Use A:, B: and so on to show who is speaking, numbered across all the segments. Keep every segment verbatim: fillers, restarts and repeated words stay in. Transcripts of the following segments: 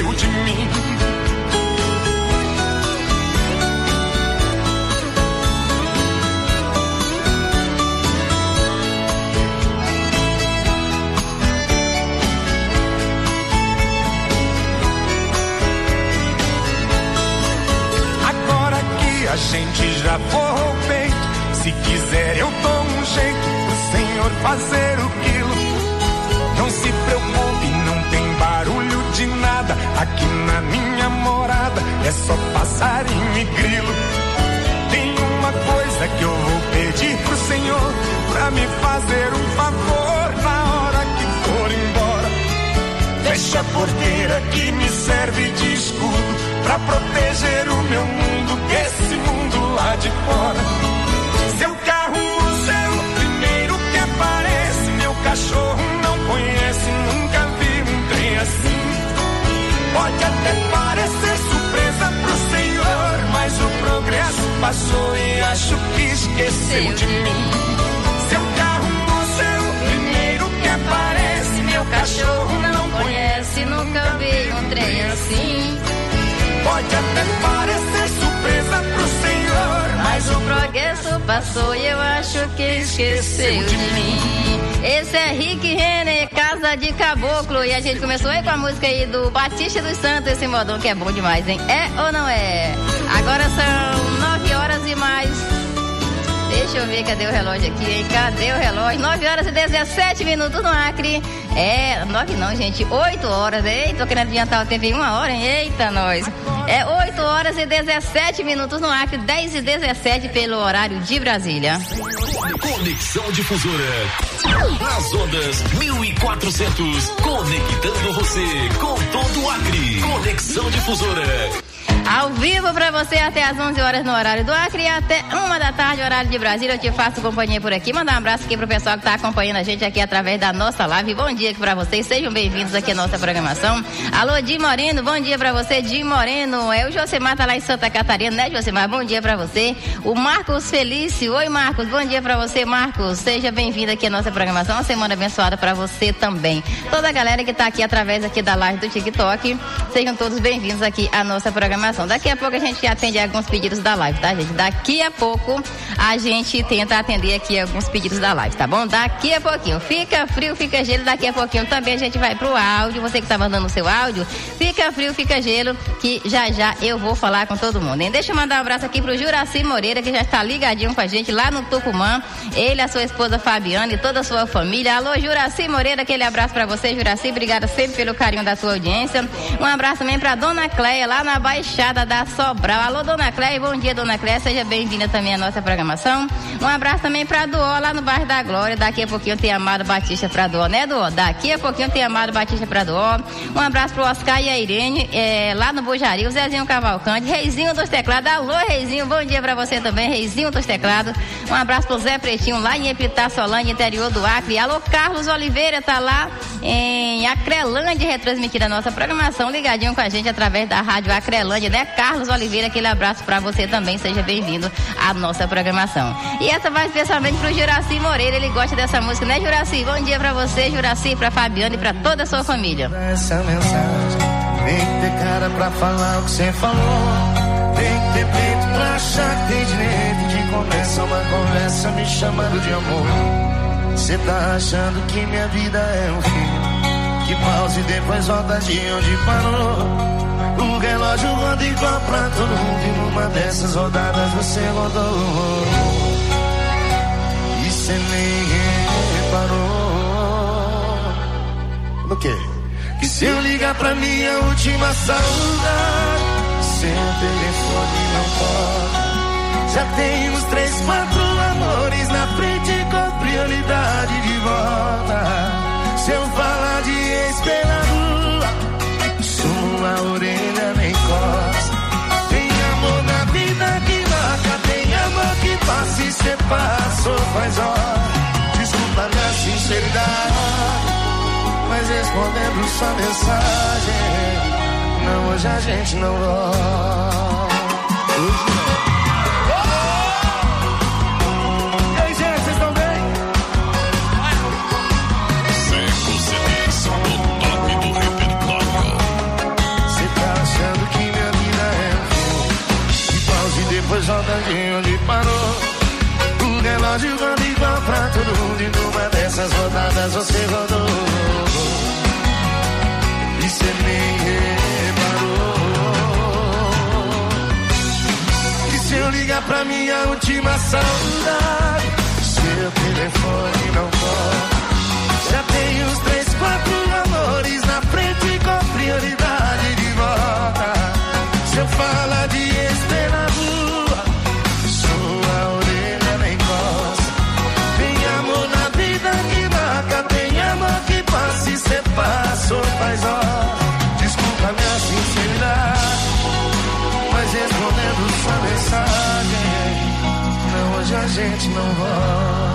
A: esqueceu de mim. A gente já forrou o peito. Se quiser eu dou um jeito pro Senhor fazer o quilo. Não se preocupe, não tem barulho de nada. Aqui na minha morada é só passarinho e grilo. Tem uma coisa que eu vou pedir pro Senhor, pra me fazer um favor na hora que for embora. Fecha a porteira que me serve de escudo, pra proteger o meu mundo desse mundo lá de fora. Seu carro usa é o primeiro que aparece. Meu cachorro não conhece, nunca vi um trem assim. Pode até parecer surpresa pro Senhor, mas o progresso passou e acho que esqueceu de mim. Seu carro usa é o primeiro que aparece. Meu cachorro não conhece, nunca vi um trem assim. Pode até parecer surpresa pro Senhor, mas o progresso passou e eu acho que esqueceu de mim. Esse é Rick Renner, Casa de Caboclo. E a gente começou aí com a música aí do Batista dos Santos, esse modão que é bom demais, hein? É ou não é? Agora são nove horas e mais. Deixa eu ver, cadê o relógio aqui, hein? Cadê o relógio? nove horas e dezessete minutos no Acre. É, nove não, gente, oito horas. Ei, tô querendo adiantar o tempo em uma hora, hein? Eita, nós. É oito horas e dezessete minutos no Acre, dez e dezessete pelo horário de Brasília.
B: Conexão Difusora. Nas ondas mil e quatrocentos, conectando você com todo o Acre. Conexão Difusora.
A: Ao vivo pra você até às onze horas no horário do Acre e até uma da tarde, horário de Brasília. Eu te faço companhia por aqui. Mandar um abraço aqui pro pessoal que tá acompanhando a gente aqui através da nossa live. Bom dia aqui pra vocês, sejam bem-vindos aqui à nossa programação. Alô, Di Moreno, bom dia pra você, Di Moreno. É o Josemar, tá lá em Santa Catarina, né, Josemar? Bom dia pra você. O Marcos Felício, oi Marcos, bom dia pra você, Marcos. Seja bem-vindo aqui à nossa programação. Uma semana abençoada pra você também. Toda a galera que tá aqui através aqui da live do TikTok, sejam todos bem-vindos aqui à nossa programação. Daqui a pouco a gente atende alguns pedidos da live, tá, gente? Daqui a pouco a gente tenta atender aqui alguns pedidos da live, tá bom? Daqui a pouquinho. Fica frio, fica gelo. Daqui a pouquinho também a gente vai pro áudio. Você que tá mandando o seu áudio, fica frio, fica gelo, que já já eu vou falar com todo mundo, hein? Deixa eu mandar um abraço aqui pro Juraci Moreira, que já está ligadinho com a gente lá no Tucumã. Ele, a sua esposa Fabiana e toda a sua família. Alô, Juraci Moreira, aquele abraço pra você, Juraci. Obrigada sempre pelo carinho da sua audiência. Um abraço também pra Dona Cleia, lá na Baixada da Sobral. Alô, Dona Cléia, bom dia, Dona Cléia, seja bem-vinda também à nossa programação. Um abraço também pra Duó, lá no bairro da Glória. Daqui a pouquinho tem Amado Batista pra Duó, né, Duó? Daqui a pouquinho tem Amado Batista pra Duó. Um abraço pro Oscar e a Irene, é, lá no Bujari, o Zezinho Cavalcante, Reizinho dos Teclados. Alô, Reizinho, bom dia pra você também, Reizinho dos Teclados. Um abraço pro Zé Pretinho, lá em Epitá, Solândia, interior do Acre. Alô, Carlos Oliveira, tá lá em Acrelândia, retransmitindo a nossa programação, ligadinho com a gente através da rádio Acrelândia, né, Carlos Oliveira, aquele abraço pra você também, seja bem-vindo à nossa programação. E essa vai especialmente pro Juraci Moreira, ele gosta dessa música, né, Juraci? Bom dia pra você, Juraci, pra Fabiana e pra toda a sua família.
C: Essa mensagem tem que ter cara pra falar o que você falou, tem que ter peito pra achar que tem direito de começar uma conversa me chamando de amor. Você tá achando que minha vida é um filme que pausa e depois volta de onde parou. O relógio roda igual pra todo mundo e numa dessas rodadas você rodou e cê nem reparou. No quê? Que se eu ligar pra minha última saudade, seu telefone não toca. Já tem uns três, quatro amores na frente com prioridade de volta. Se eu falar de ex-pela sua orelha nem costa. Tem amor na vida que marca, tem amor que passa e cê passou faz hora. Desculpa minha sinceridade, mas respondendo sua mensagem, não, hoje a gente não gosta. Hoje não. foi só daqui onde parou. O relógio anda igual pra todo mundo e numa dessas rodadas você rodou. E cê nem reparou. E se eu ligar pra minha última saudade, seu telefone não toca. Já tem uns três, quatro amores na frente com prioridade de volta. Se eu falar de estrela rua, sua orelha nem coça. Tem amor na vida que marca, tem amor que passa e cê passou faz hora. Desculpa minha sinceridade, mas respondendo sua mensagem, não, hoje a gente não volta.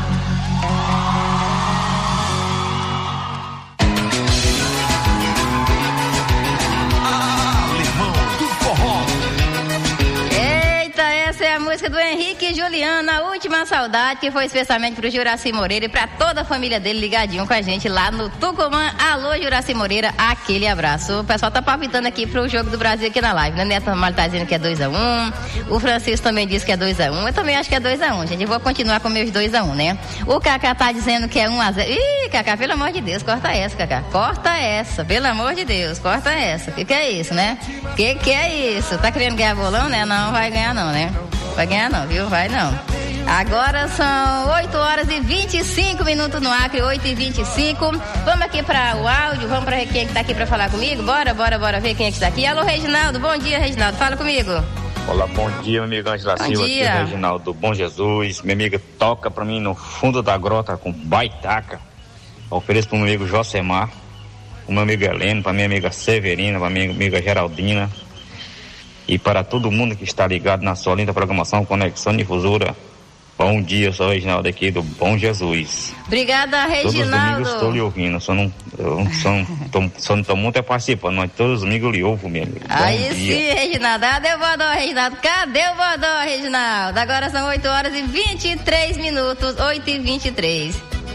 A: Música do Henrique e Juliana, a última saudade, que foi especialmente pro Juraci Moreira e pra toda a família dele ligadinho com a gente lá no Tucumã. Alô, Juraci Moreira, aquele abraço. O pessoal tá palpitando aqui pro jogo do Brasil aqui na live, né? Neto Ramalho tá dizendo que é dois a um, o Francisco também disse que é dois a um, eu também acho que é dois a um, gente. Eu vou continuar com meus dois a um, né? O Cacá tá dizendo que é um a zero. Ih, Cacá, pelo amor de Deus, corta essa, Cacá. Corta essa, pelo amor de Deus, corta essa. Que que é isso, né? Que que é isso? Tá querendo ganhar bolão, né? Não vai ganhar não, né? Vai ganhar não, viu? Vai não. Agora são oito horas e vinte e cinco minutos no Acre, oito e vinte e cinco. Vamos aqui para o áudio, vamos para quem é que tá aqui para falar comigo? Bora, bora, bora ver quem é que está aqui. Alô, Reginaldo, bom dia, Reginaldo, fala comigo.
D: Olá, bom dia, meu amigo Angela Silva, aqui é Reginaldo, Bom Jesus. Minha amiga toca para mim no fundo da grota com baitaca. Ofereço para o meu amigo Josemar, para o meu amigo Heleno, para minha amiga Severina, para minha amiga Geraldina. E para todo mundo que está ligado na sua linda programação Conexão Difusora, bom dia, eu sou o Reginaldo aqui do Bom Jesus.
A: Obrigada, Reginaldo.
D: Todos os domingos estou lhe ouvindo, só não, eu só não, tô, só não estou muito participando, mas todos os domingos eu lhe ouvo, meu amigo.
A: Aí sim, Reginaldo, cadê o bodó, Reginaldo? Cadê o bodó, Reginaldo? Agora são oito horas e vinte e três minutos, oito e vinte e três.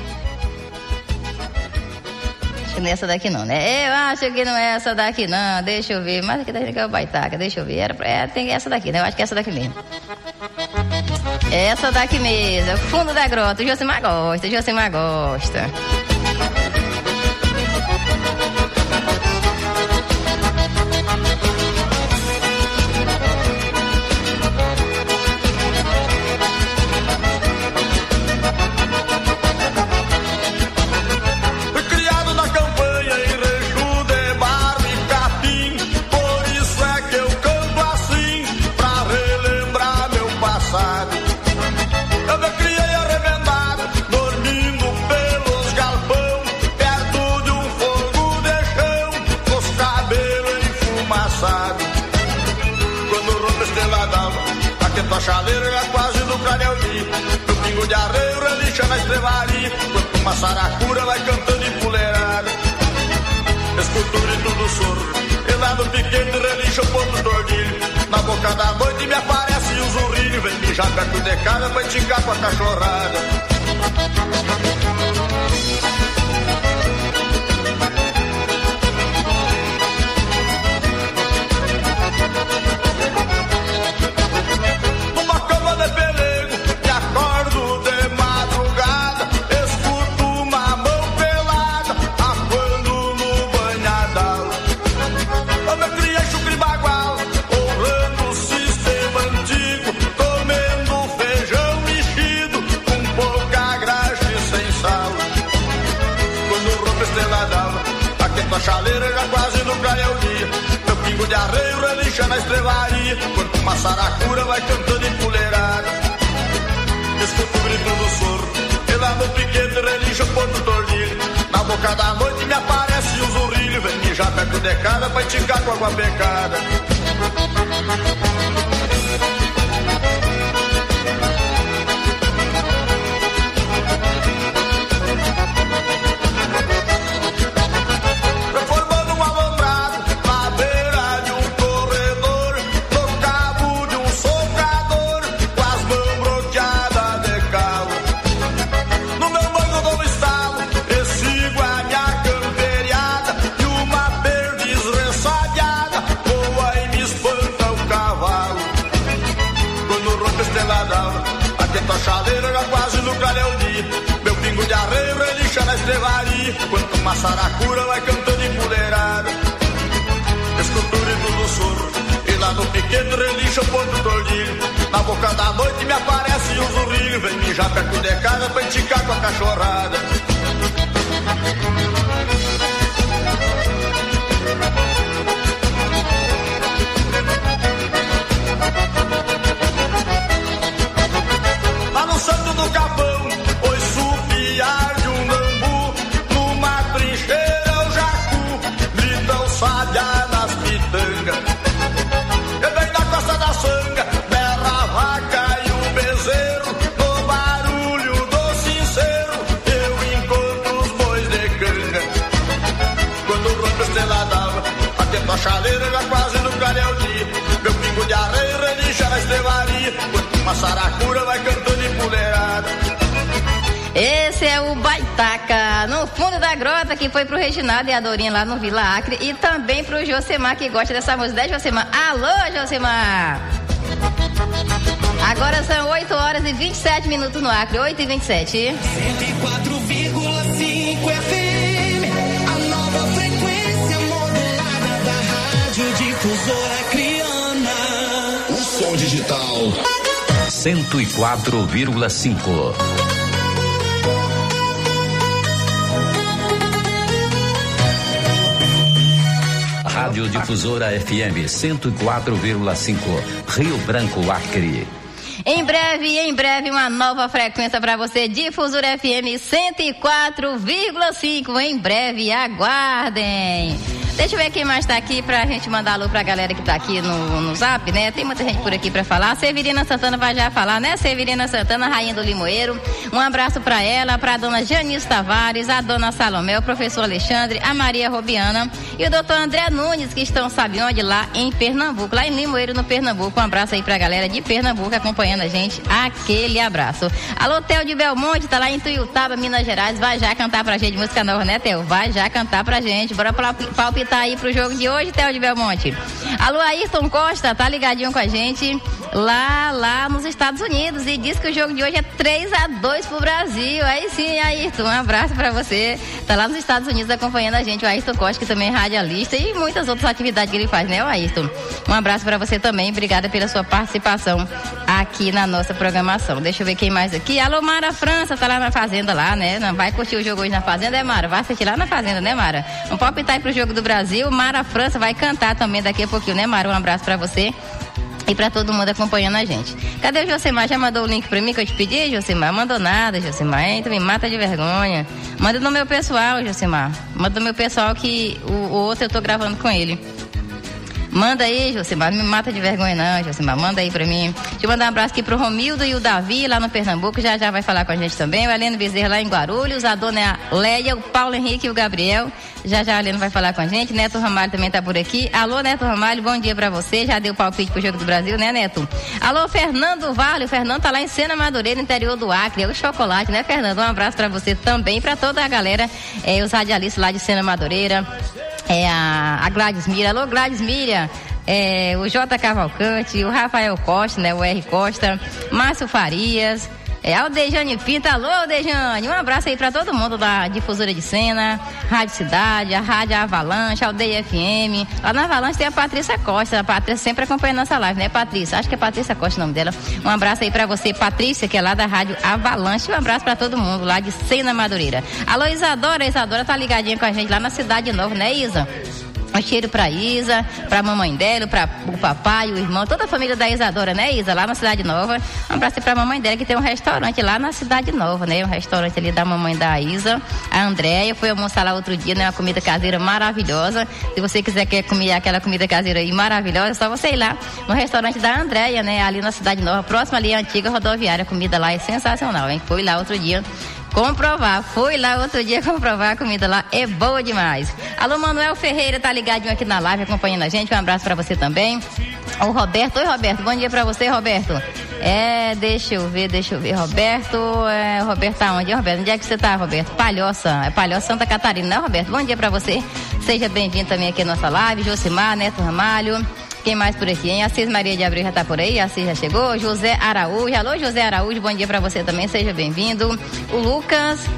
A: Nessa daqui não, né? Eu acho que não é essa daqui não, deixa eu ver, mas aqui daqui é o baitaca, deixa eu ver, era pra, é, tem essa daqui, né? Eu acho que é essa daqui mesmo. Essa daqui mesmo, fundo da grota, o Josimar gosta, o Josimar gosta.
E: A chaleira é quase do Canelmi. No pingo de arreio, relincha na estrevaria. Quanto uma saracura vai cantando empoleirada. Escuto o grito do soro, e lá no piquete relincha o ponto do ordilho. Na boca da noite me aparece o zurrilho. Vem mijar perto de casa pra esticar com a cachorrada. A chaleira já quase no clareio dia. Meu pingo de arreio relincha na estrevaria. Quanto uma saracura vai cantando empoleirada. Escuto o grito do soro, e lá no piquete relincha o ponto tordilho. Na boca da noite me aparece o zurrilho. Vem mijar perto de casa pra esticar com água pecada. saracura vai cantando empoleirada. Escultura e tudo surro, e lá no pequeno relincha o ponto tordilho. Na boca da noite me aparece um zurrilho, vem mijar perto de casa pra enticar com a cachorrada. Lá no Santo do Capão, oi supiar de um bambu, numa trincheira o jacu, grita o sabiá nas pitangas. Eu venho da costa da sanga, berra a vaca e o bezerro, no barulho do sincero, eu encontro os bois de canga. Quando o rompe estrela d'alva, atento a chaleira, já quase no clareio dia, meu pingo de areia relincha na estrevaria, uma saracura vai cantando empoleirada.
A: Esse é o Baitaca, no fundo da grota, que foi pro Reginaldo e a Dorinha lá no Vila Acre, e também pro Josemar, que gosta dessa música. Né, Josemar? Alô, Josemar! Agora são oito horas e vinte e sete minutos no Acre, oito e vinte e sete.
F: cento e quatro vírgula cinco F M, a nova frequência modulada da Rádio Difusora Acreana.
B: O som digital cento e quatro vírgula cinco. Rádio Difusora F M cento e quatro vírgula cinco, Rio Branco, Acre.
A: Em breve, em breve, uma nova frequência para você, Difusora F M cento e quatro vírgula cinco. Em breve, aguardem. Deixa eu ver quem mais tá aqui pra gente mandar alô pra galera que tá aqui no, no Zap, né? Tem muita gente por aqui pra falar. A Severina Santana vai já falar, né? Severina Santana, rainha do Limoeiro. Um abraço pra ela, pra dona Janice Tavares, a dona Salomé, o professor Alexandre, a Maria Robiana e o doutor André Nunes, que estão, sabe onde? Lá em Pernambuco, lá em Limoeiro, no Pernambuco. Um abraço aí pra galera de Pernambuco acompanhando a gente. Aquele abraço. Alô, Theo de Belmonte, tá lá em Tuiutaba, Minas Gerais. Vai já cantar pra gente música nova, né, Theo? Vai já cantar pra gente. Bora palpitar aí pro jogo de hoje, Theo de Belmonte. Alô, Ayrton Costa, tá ligadinho com a gente lá, lá nos Estados Unidos, e diz que o jogo de hoje é três a dois pro Brasil. Aí sim, Ayrton, um abraço pra você. Tá lá nos Estados Unidos acompanhando a gente, o Ayrton Costa, que também é radialista, e muitas outras atividades que ele faz, né, o Ayrton? Um abraço pra você também, obrigada pela sua participação aqui na nossa programação. Deixa eu ver quem mais aqui. Alô, Mara França, tá lá na Fazenda lá, né? Não vai curtir o jogo hoje na Fazenda, é, Mara? Vai assistir lá na Fazenda, né, Mara? Um palpitar aí pro jogo do Brasil. Mara França vai cantar também daqui a pouquinho, né, Mara? Um abraço pra você e pra todo mundo acompanhando a gente. Cadê o Josemar? Já mandou o link pra mim que eu te pedi, Josemar? Mandou nada, Josemar. Então me mata de vergonha. Manda no meu pessoal, Josemar. Manda no meu pessoal que o, o outro eu tô gravando com ele. Manda aí, Josemar, não me mata de vergonha não, Josemar, manda aí pra mim. Deixa eu mandar um abraço aqui pro Romildo e o Davi, lá no Pernambuco, já já vai falar com a gente também. O Heleno Bezerra lá em Guarulhos, a dona Leia, o Paulo Henrique e o Gabriel, já já o Heleno vai falar com a gente. Neto Ramalho também tá por aqui. Alô, Neto Ramalho, bom dia pra você, já deu palpite pro Jogo do Brasil, né, Neto? Alô, Fernando Vale, o Fernando tá lá em Sena Madureira, interior do Acre, é o chocolate, né, Fernando? Um abraço pra você também, pra toda a galera, é, os radialistas lá de Sena Madureira, é a, a Gladys Mira. Alô, Gladys Mira. É, o J. Cavalcante, o Rafael Costa, né, o R. Costa, Márcio Farias, é, Aldejane Pinto. Alô, Aldejane, um abraço aí pra todo mundo da Difusora de Sena, Rádio Cidade, a Rádio Avalanche, Aldeia F M. Lá na Avalanche tem a Patrícia Costa, a Patrícia sempre acompanhando nossa live, né, Patrícia? Acho que é Patrícia Costa o nome dela. Um abraço aí pra você, Patrícia, que é lá da Rádio Avalanche. Um abraço pra todo mundo lá de Sena Madureira. Alô, Isadora, Isadora tá ligadinha com a gente lá na Cidade Nova, né, Isa? Um cheiro pra Isa, pra mamãe dela, pra o papai, o irmão, toda a família da Isadora, né, Isa? Lá na Cidade Nova. Um abraço pra mamãe dela, que tem um restaurante lá na Cidade Nova, né? Um restaurante ali da mamãe da Isa, a Andréia. Foi almoçar lá outro dia, né? Uma comida caseira maravilhosa. Se você quiser quer comer aquela comida caseira aí maravilhosa, é só você ir lá no restaurante da Andréia, né? Ali na Cidade Nova, próximo ali à antiga rodoviária. A comida lá é sensacional, hein? Foi lá outro dia comprovar, fui lá outro dia comprovar, a comida lá é boa demais. Alô, Manuel Ferreira, tá ligadinho aqui na live acompanhando a gente, um abraço pra você também. O Roberto, oi Roberto, bom dia pra você, Roberto. É, deixa eu ver, deixa eu ver, Roberto, é, Roberto tá onde, Roberto? Onde é que você tá, Roberto? Palhoça, é Palhoça, Santa Catarina, né, Roberto? Bom dia pra você, seja bem-vindo também aqui à nossa live. Josimar, Neto Ramalho, quem mais por aqui, hein? Assis Maria de Abreu já tá por aí, Assis já chegou. José Araújo, alô José Araújo, bom dia pra você também, seja bem-vindo. O Lucas,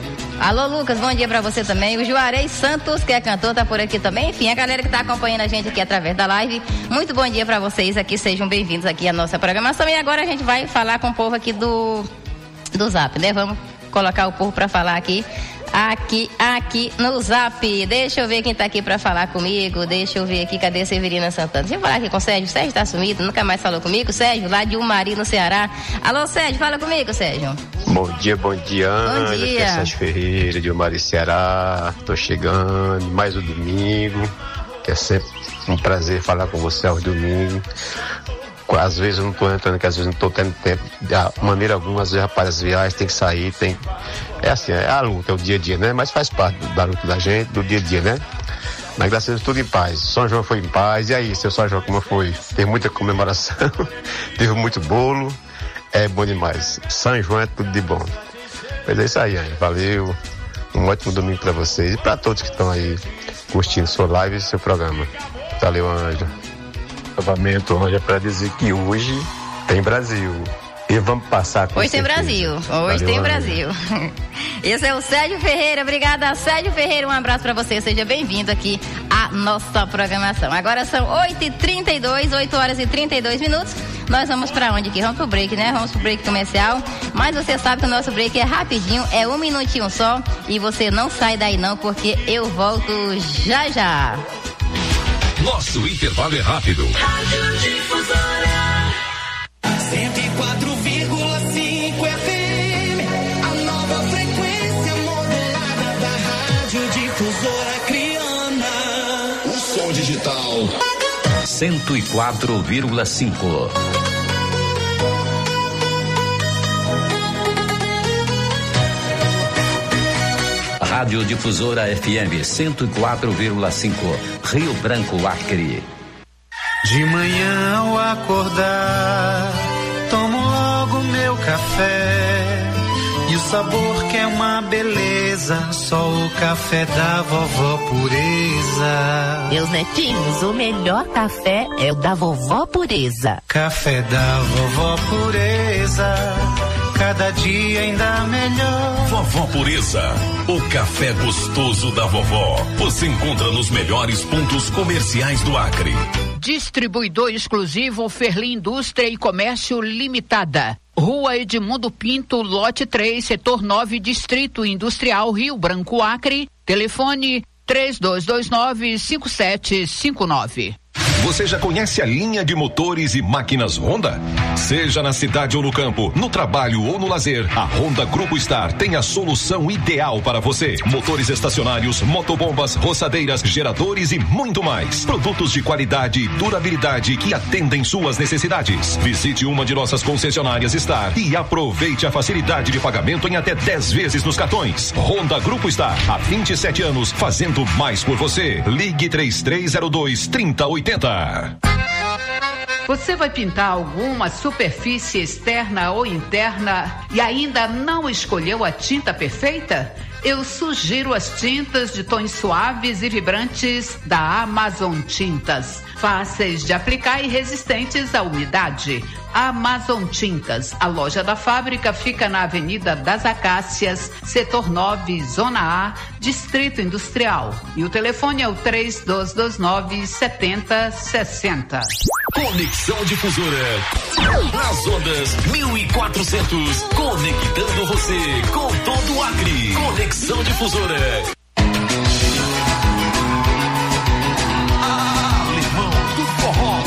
A: Alô, Lucas, bom dia pra você também. O Juarez Santos, que é cantor, tá por aqui também. Enfim, a galera que tá acompanhando a gente aqui através da live. Muito bom dia pra vocês aqui, sejam bem-vindos aqui à nossa programação. E agora a gente vai falar com o povo aqui do, do Zap, né? Vamos colocar o povo pra falar aqui. Aqui, aqui no Zap. Deixa eu ver quem tá aqui pra falar comigo. Deixa eu ver aqui, cadê a Severina Santana? Deixa eu falar aqui com o Sérgio. O Sérgio tá sumido, nunca mais falou comigo. Sérgio, lá de Umari, no Ceará. Alô, Sérgio, fala comigo, Sérgio.
G: Bom dia, bom dia, Ana.
A: Bom dia.
G: Aqui é Sérgio Ferreira, de Umari, Ceará. Tô chegando, mais um domingo, que é sempre um prazer falar com você aos domingos. Às vezes eu não tô entrando, que às vezes não tô tendo tempo, de maneira alguma, às vezes, rapaz, as viagens tem que sair, tem... É assim, é a luta, é o dia a dia, né? Mas faz parte da luta da gente, do dia a dia, né? Mas graças a Deus, tudo em paz. São João foi em paz. E aí, seu São João, como foi? Teve muita comemoração, teve muito bolo, é bom demais. São João é tudo de bom. Mas é isso aí, aí. Valeu, um ótimo domingo pra vocês e pra todos que estão aí curtindo sua live e seu programa. Valeu, Ângela. Novamente, Ângela, para dizer que hoje tem Brasil. E vamos passar com
A: Hoje tem
G: certeza.
A: Brasil, hoje
G: Valeu,
A: tem
G: Ângela.
A: Brasil. Esse é o Sérgio Ferreira, obrigada, Sérgio Ferreira, um abraço pra você, seja bem-vindo aqui à nossa programação. Agora são oito e trinta e dois, oito horas e trinta e dois minutos. Nós vamos pra onde aqui? Vamos pro break, né? Vamos pro break comercial. Mas você sabe que o nosso break é rapidinho, é um minutinho só. E você não sai daí não, porque eu volto já já.
B: Nosso intervalo é rápido.
F: Rádio Difusora cento e quatro vírgula cinco F M, a nova frequência modulada da Rádio Difusora Criana.
B: O som digital
H: cento e quatro vírgula cinco. Rádio Difusora F M cento e quatro vírgula cinco, Rio Branco, Acre.
I: De manhã ao acordar, tomo logo meu café. E o sabor que é uma beleza, só o café da vovó Pureza.
J: Meus netinhos, o melhor café é o da vovó Pureza.
I: Café da vovó Pureza, cada dia ainda melhor.
B: Vovó Pureza, o café gostoso da vovó. Você encontra nos melhores pontos comerciais do Acre.
K: Distribuidor exclusivo Ferli Indústria e Comércio Limitada. Rua Edmundo Pinto, lote três, setor nove, Distrito Industrial, Rio Branco, Acre. Telefone três dois dois nove, cinco sete cinco nove.
B: Você já conhece a linha de motores e máquinas Honda? Seja na cidade ou no campo, no trabalho ou no lazer, a Honda Grupo Star tem a solução ideal para você. Motores estacionários, motobombas, roçadeiras, geradores e muito mais. Produtos de qualidade e durabilidade que atendem suas necessidades. Visite uma de nossas concessionárias Star e aproveite a facilidade de pagamento em até dez vezes nos cartões. Honda Grupo Star, há vinte e sete anos, fazendo mais por você. Ligue três três zero dois, trinta oitenta.
K: Você vai pintar alguma superfície externa ou interna e ainda não escolheu a tinta perfeita? Eu sugiro as tintas de tons suaves e vibrantes da Amazon Tintas. Fáceis de aplicar e resistentes à umidade. Amazon Tintas. A loja da fábrica fica na Avenida das Acácias, setor nove, Zona A, Distrito Industrial. E o telefone é o três dois dois nove, sete zero seis zero.
B: Conexão Difusora. Nas ondas mil e quatrocentos. Conectando você com todo o Acre. Conexão Difusora. Alemão do Forró.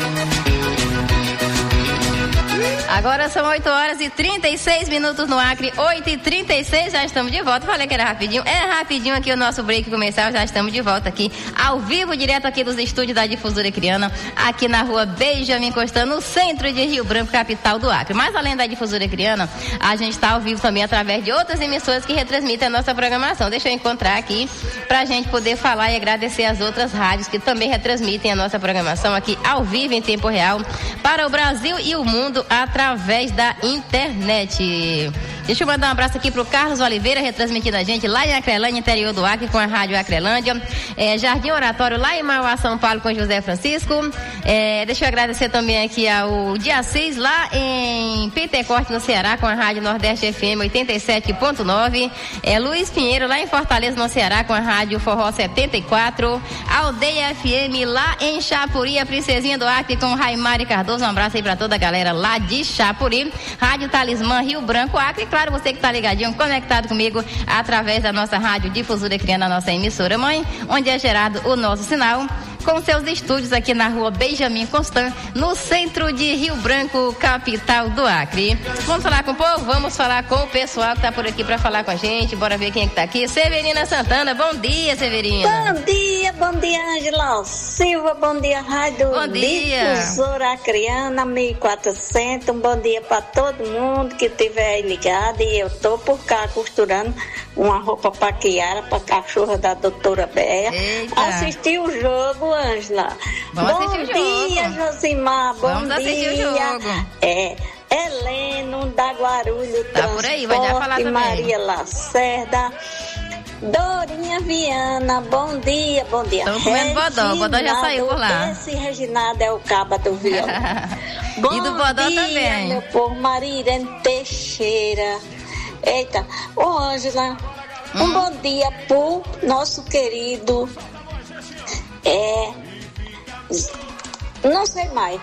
A: Agora são oito horas e trinta e seis minutos no Acre, oito e trinta e seis, já estamos de volta. Falei que era rapidinho, é rapidinho aqui o nosso break comercial, já estamos de volta aqui, ao vivo, direto aqui dos estúdios da Difusora Criana, aqui na rua Benjamin Constant, no centro de Rio Branco, capital do Acre. Mas além da Difusora Criana, a gente está ao vivo também através de outras emissoras que retransmitem a nossa programação. Deixa eu encontrar aqui pra gente poder falar e agradecer as outras rádios que também retransmitem a nossa programação aqui ao vivo em tempo real para o Brasil e o mundo através através da internet. Deixa eu mandar um abraço aqui pro Carlos Oliveira, retransmitindo a gente lá em Acrelândia, interior do Acre, com a Rádio Acrelândia. É, Jardim Oratório, lá em Mauá, São Paulo, com José Francisco. É, deixa eu agradecer também aqui ao Diacis, lá em Pentecoste, no Ceará, com a Rádio Nordeste F M oitenta e sete ponto nove. É, Luiz Pinheiro, lá em Fortaleza, no Ceará, com a Rádio Forró setenta e quatro. Aldeia F M, lá em Chapuri, a Princesinha do Acre, com Raimari Cardoso. Um abraço aí pra toda a galera lá de Chapuri. Rádio Talismã, Rio Branco, Acre. Claro, você que tá ligadinho, conectado comigo através da nossa Rádio Difusora, criando a nossa emissora mãe, onde é gerado o nosso sinal, com seus estúdios aqui na rua Benjamin Constant, no centro de Rio Branco, capital do Acre. Vamos falar com o povo? Vamos falar com o pessoal que tá por aqui para falar com a gente. Bora ver quem é que tá aqui. Severina Santana, bom dia, Severina.
L: Bom dia, bom dia, Ângela Silva, bom dia, Rádio
A: Bom dia.
L: Difusora Acreana mil e quatrocentos. Um bom dia para todo mundo que estiver aí ligado. E eu tô por cá costurando uma roupa pra Kiara, pra cachorra da doutora Béia. Assisti o jogo, Ângela.
A: Vamos
L: Bom
A: assistir o
L: dia,
A: jogo.
L: Josimar. Bom
A: Vamos
L: dia.
A: assistir o jogo.
L: É, Heleno da Guarulho,
A: Tá por aí, vai já falar
L: Transporte,
A: também.
L: Maria Lacerda, Dorinha Viana, bom dia, bom dia.
A: Estamos comendo bodó, o bodó já saiu por lá.
L: Esse Reginaldo é o caba do violão.
A: E do bodó
L: dia,
A: também.
L: meu povo, Maria Irene Teixeira. Eita, ô Ângela, um
A: Hum.
L: bom dia pro nosso querido, é, não sei mais.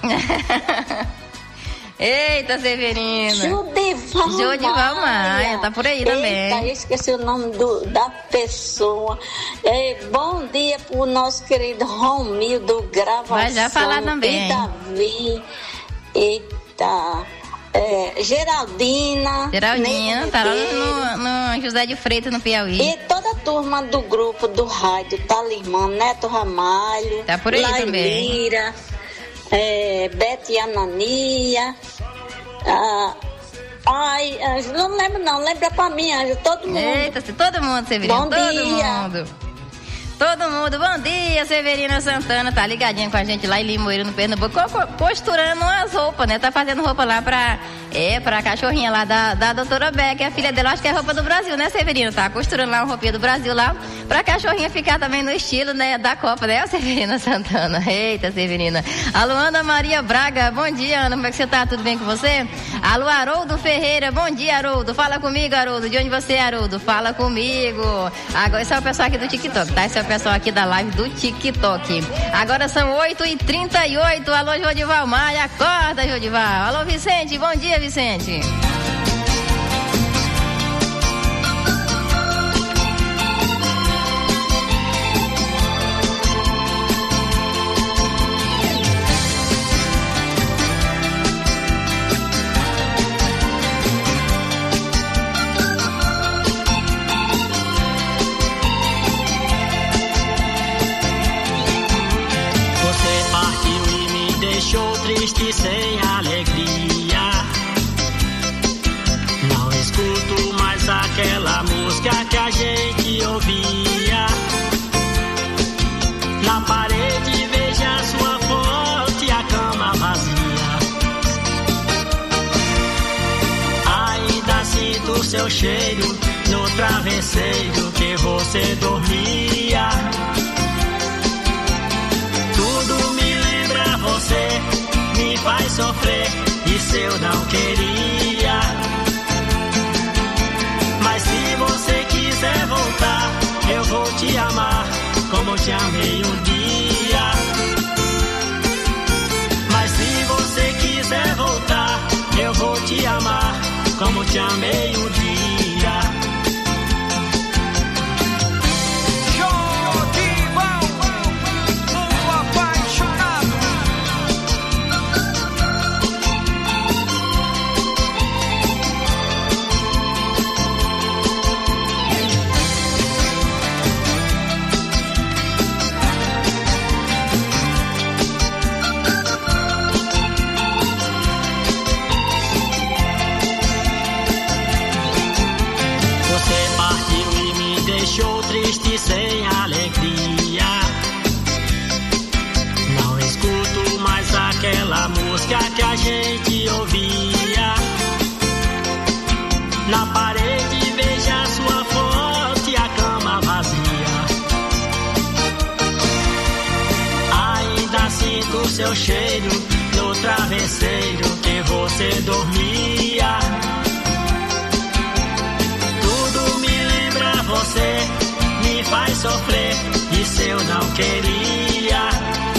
A: Eita, Severina.
L: Judival
A: Judival Maia, tá por aí também.
L: Eita, eu esqueci o nome do, da pessoa. É, bom dia pro nosso querido Romildo Gravação.
A: Vai já falar também.
L: E Davi. Eita. É, Geraldina.
A: Geraldina,
L: Neide
A: tá lá
L: Ribeiro.
A: no, no José de Freitas, no Piauí.
L: E toda a turma do grupo do rádio Talismã, Neto Ramalho.
A: Tá por aí também.
L: Lailira, é, Bete Anania. Ah, ai, Ângelo, não lembro não, lembra pra mim, Ângelo, todo mundo.
A: Eita, todo mundo, Severina,
L: Bom
A: todo
L: dia.
A: mundo. Todo mundo, bom dia, Severina Santana, tá ligadinha com a gente lá em Limoeiro, no Pernambuco, co- costurando umas roupas, né? Tá fazendo roupa lá pra, é, pra cachorrinha lá da, da doutora Beck, a filha dela, acho que é roupa do Brasil, né, Severina? Tá costurando lá uma roupinha do Brasil lá, pra cachorrinha ficar também no estilo, né, da Copa, né, Severina Santana? Eita, Severina. Alô, Ana Maria Braga, bom dia, Ana, como é que você tá? Tudo bem com você? Alô, Haroldo Ferreira, bom dia, Haroldo, fala comigo, Haroldo, de onde você é, Haroldo? Fala comigo. Agora, esse é o pessoal aqui do TikTok, tá? Esse é o pessoal aqui da live do TikTok. Agora são oito e trinta e oito. Alô, Jodival Maia, acorda, Jodival. Alô, Vicente, bom dia, Vicente.
M: Triste sem alegria, não escuto mais aquela música que a gente ouvia. Na parede veja sua foto e a cama vazia. Ainda sinto seu cheiro no travesseiro que você dormia. Tudo me lembra você, me faz sofrer, isso eu não queria. Mas se você quiser voltar, eu vou te amar como te amei um dia. Mas se você quiser voltar, eu vou te amar como te amei um dia. Triste sem alegria, não escuto mais aquela música música que a gente ouvia. Na parede veja sua foto e a cama vazia. Ainda sinto seu cheiro no travesseiro que você dormia. Tudo me lembra você, me faz sofrer, isso eu não queria.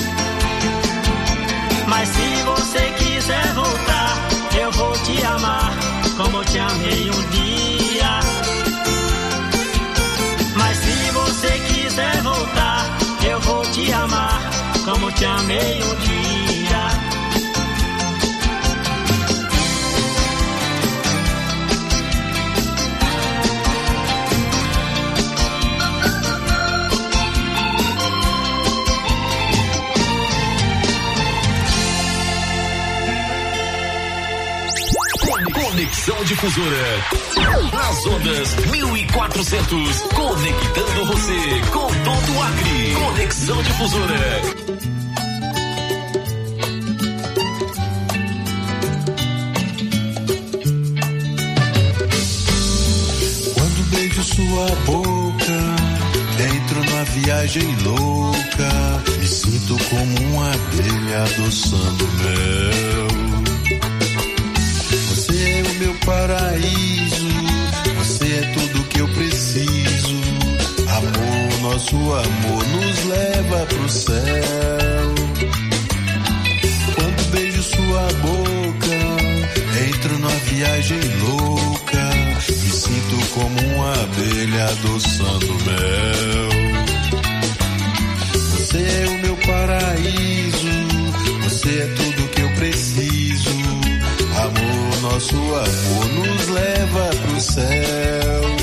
M: Mas se você quiser voltar, eu vou te amar como te amei um dia. Mas se você quiser voltar, eu vou te amar como te amei um dia.
B: Conexão Difusora. Nas ondas mil e quatrocentos, conectando você com todo o Acre. Conexão Difusora.
I: Quando beijo sua boca, entro numa viagem louca, me sinto como uma abelha adoçando mel. Você é o meu paraíso, você é tudo que eu preciso. Amor, nosso amor nos leva pro céu. Quando beijo sua boca, entro numa viagem louca, me sinto como uma abelha adoçando mel. Você é o meu paraíso, você é tudo que eu preciso. Amor, nosso amor nos leva pro céu.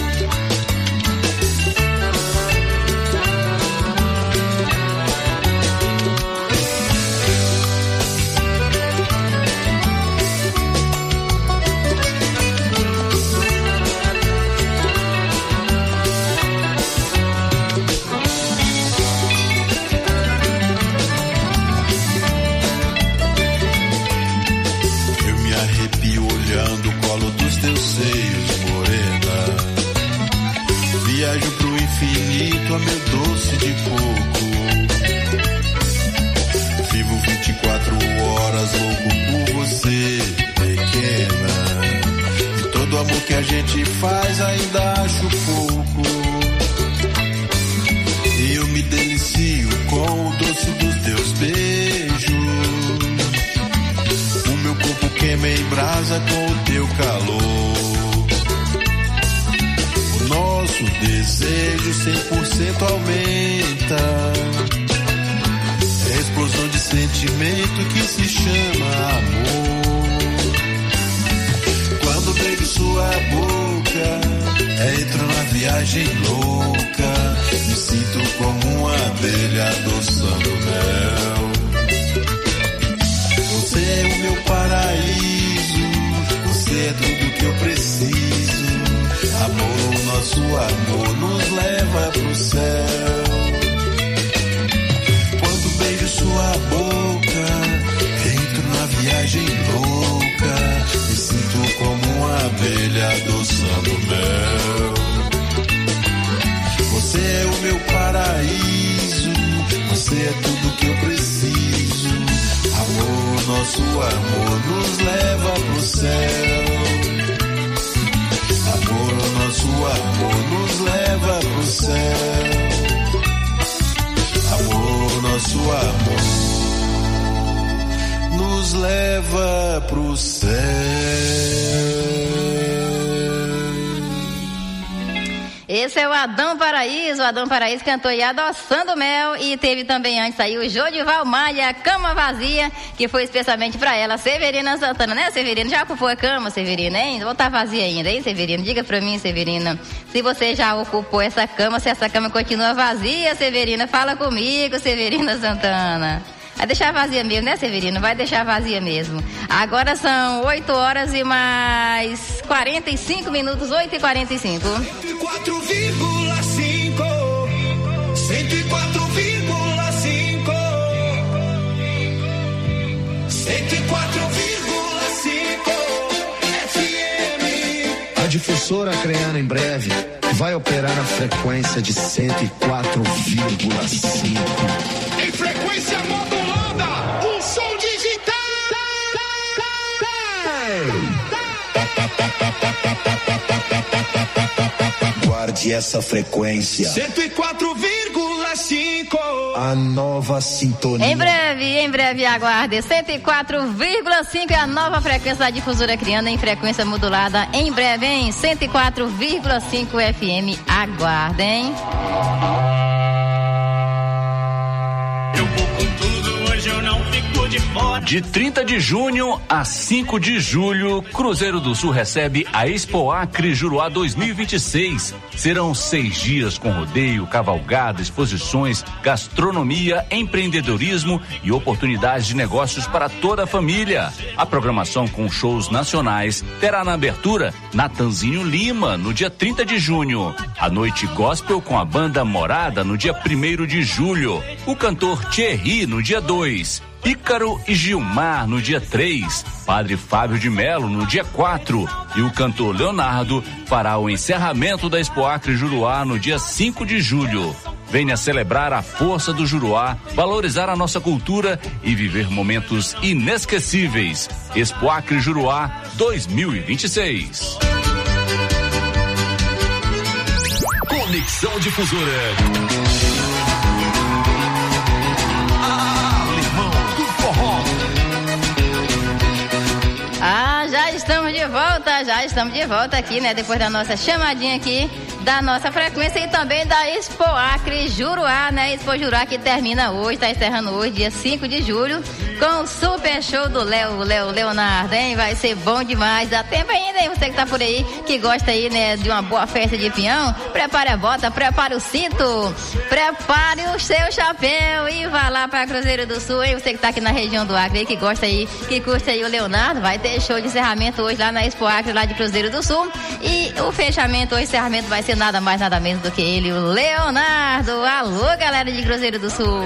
I: Olhando o colo dos teus seios, morena. Viajo pro infinito a meu doce de coco. Vivo vinte e quatro horas louco por você, pequena. E todo amor que a gente faz ainda acho pouco. E eu me delicio com o doce dos teus beijos. O meu corpo queima em brasa com o teu calor. O nosso desejo cem por cento aumenta. É a explosão de sentimento que se chama amor. Quando beijo sua boca, entro na viagem louca, me sinto como uma abelha adoçando mel. Você é o meu paraíso, você é tudo que eu preciso. Amor, nosso amor nos leva pro céu. Quando beijo sua boca, entro na viagem louca, me sinto como uma abelha adoçando mel. Você é o meu paraíso, você é tudo que eu preciso. Amor, nosso amor nos leva pro céu. Amor, nosso amor nos leva pro céu. Amor, nosso amor nos leva pro céu.
A: Esse é o Adão Paraíso, o Adão Paraíso cantou aí Adoçando Mel, e teve também antes aí o Jodival Maia, Cama Vazia, que foi especialmente pra ela, Severina Santana, né, Severina? Já ocupou a cama, Severina, hein? Ou tá vazia ainda, hein, Severina? Diga pra mim, Severina, se você já ocupou essa cama, se essa cama continua vazia, Severina, fala comigo, Severina Santana. Vai deixar vazia mesmo, né, Severino? Vai deixar vazia mesmo. Agora são oito horas e mais quarenta e cinco minutos, oito e quarenta e cinco.
F: cento e quatro vírgula cinco. cento e quatro vírgula cinco. cento e quatro
C: Difusora Acreana em breve vai operar na frequência de cento e quatro vírgula cinco.
F: Em frequência modulada, um som digital.
C: Guarde essa frequência.
F: cento e quatro vírgula cinco.
C: A nova sintonia.
A: Em breve, em breve, aguarde. cento e quatro vírgula cinco é a nova frequência da Difusora Criando em frequência modulada. Em breve, em cento e quatro vírgula cinco F M. Aguardem.
M: Eu vou com tudo, hoje eu não fico de fora.
N: De trinta de junho a cinco de julho, Cruzeiro do Sul recebe a Expo Acre Juruá dois mil e vinte e seis. Serão seis dias com rodeio, cavalgada, exposições, gastronomia, empreendedorismo e oportunidades de negócios para toda a família. A programação com shows nacionais terá na abertura Natanzinho Lima, no dia trinta de junho. A noite gospel com a banda Morada, no dia primeiro de julho. O cantor Thierry, no dia dois. Ícaro e Gilmar no dia três, Padre Fábio de Melo no dia quatro e o cantor Leonardo fará o encerramento da Expo Acre Juruá no dia cinco de julho. Venha celebrar a força do Juruá, valorizar a nossa cultura e viver momentos inesquecíveis. Expo Acre Juruá dois mil e vinte e seis.
B: Conexão Difusora.
A: Ah, já estamos de volta, já estamos de volta aqui, né? Depois da nossa chamadinha aqui, da nossa frequência e também da Expo Acre Juruá, né? Expo Juruá que termina hoje, tá encerrando hoje, dia cinco de julho, com o super show do Léo, Léo, Leonardo, hein? Vai ser bom demais, dá tempo ainda, hein? Você que tá por aí, que gosta aí, né, de uma boa festa de peão, prepare a bota, prepare o cinto, prepare o seu chapéu e vá lá pra Cruzeiro do Sul, hein? Você que tá aqui na região do Acre, que gosta aí, que curte aí o Leonardo, vai ter show de encerramento hoje lá na Expo Acre, lá de Cruzeiro do Sul, e o fechamento, o encerramento vai ser nada mais, nada menos do que ele, o Leonardo. Alô, galera de Cruzeiro do Sul.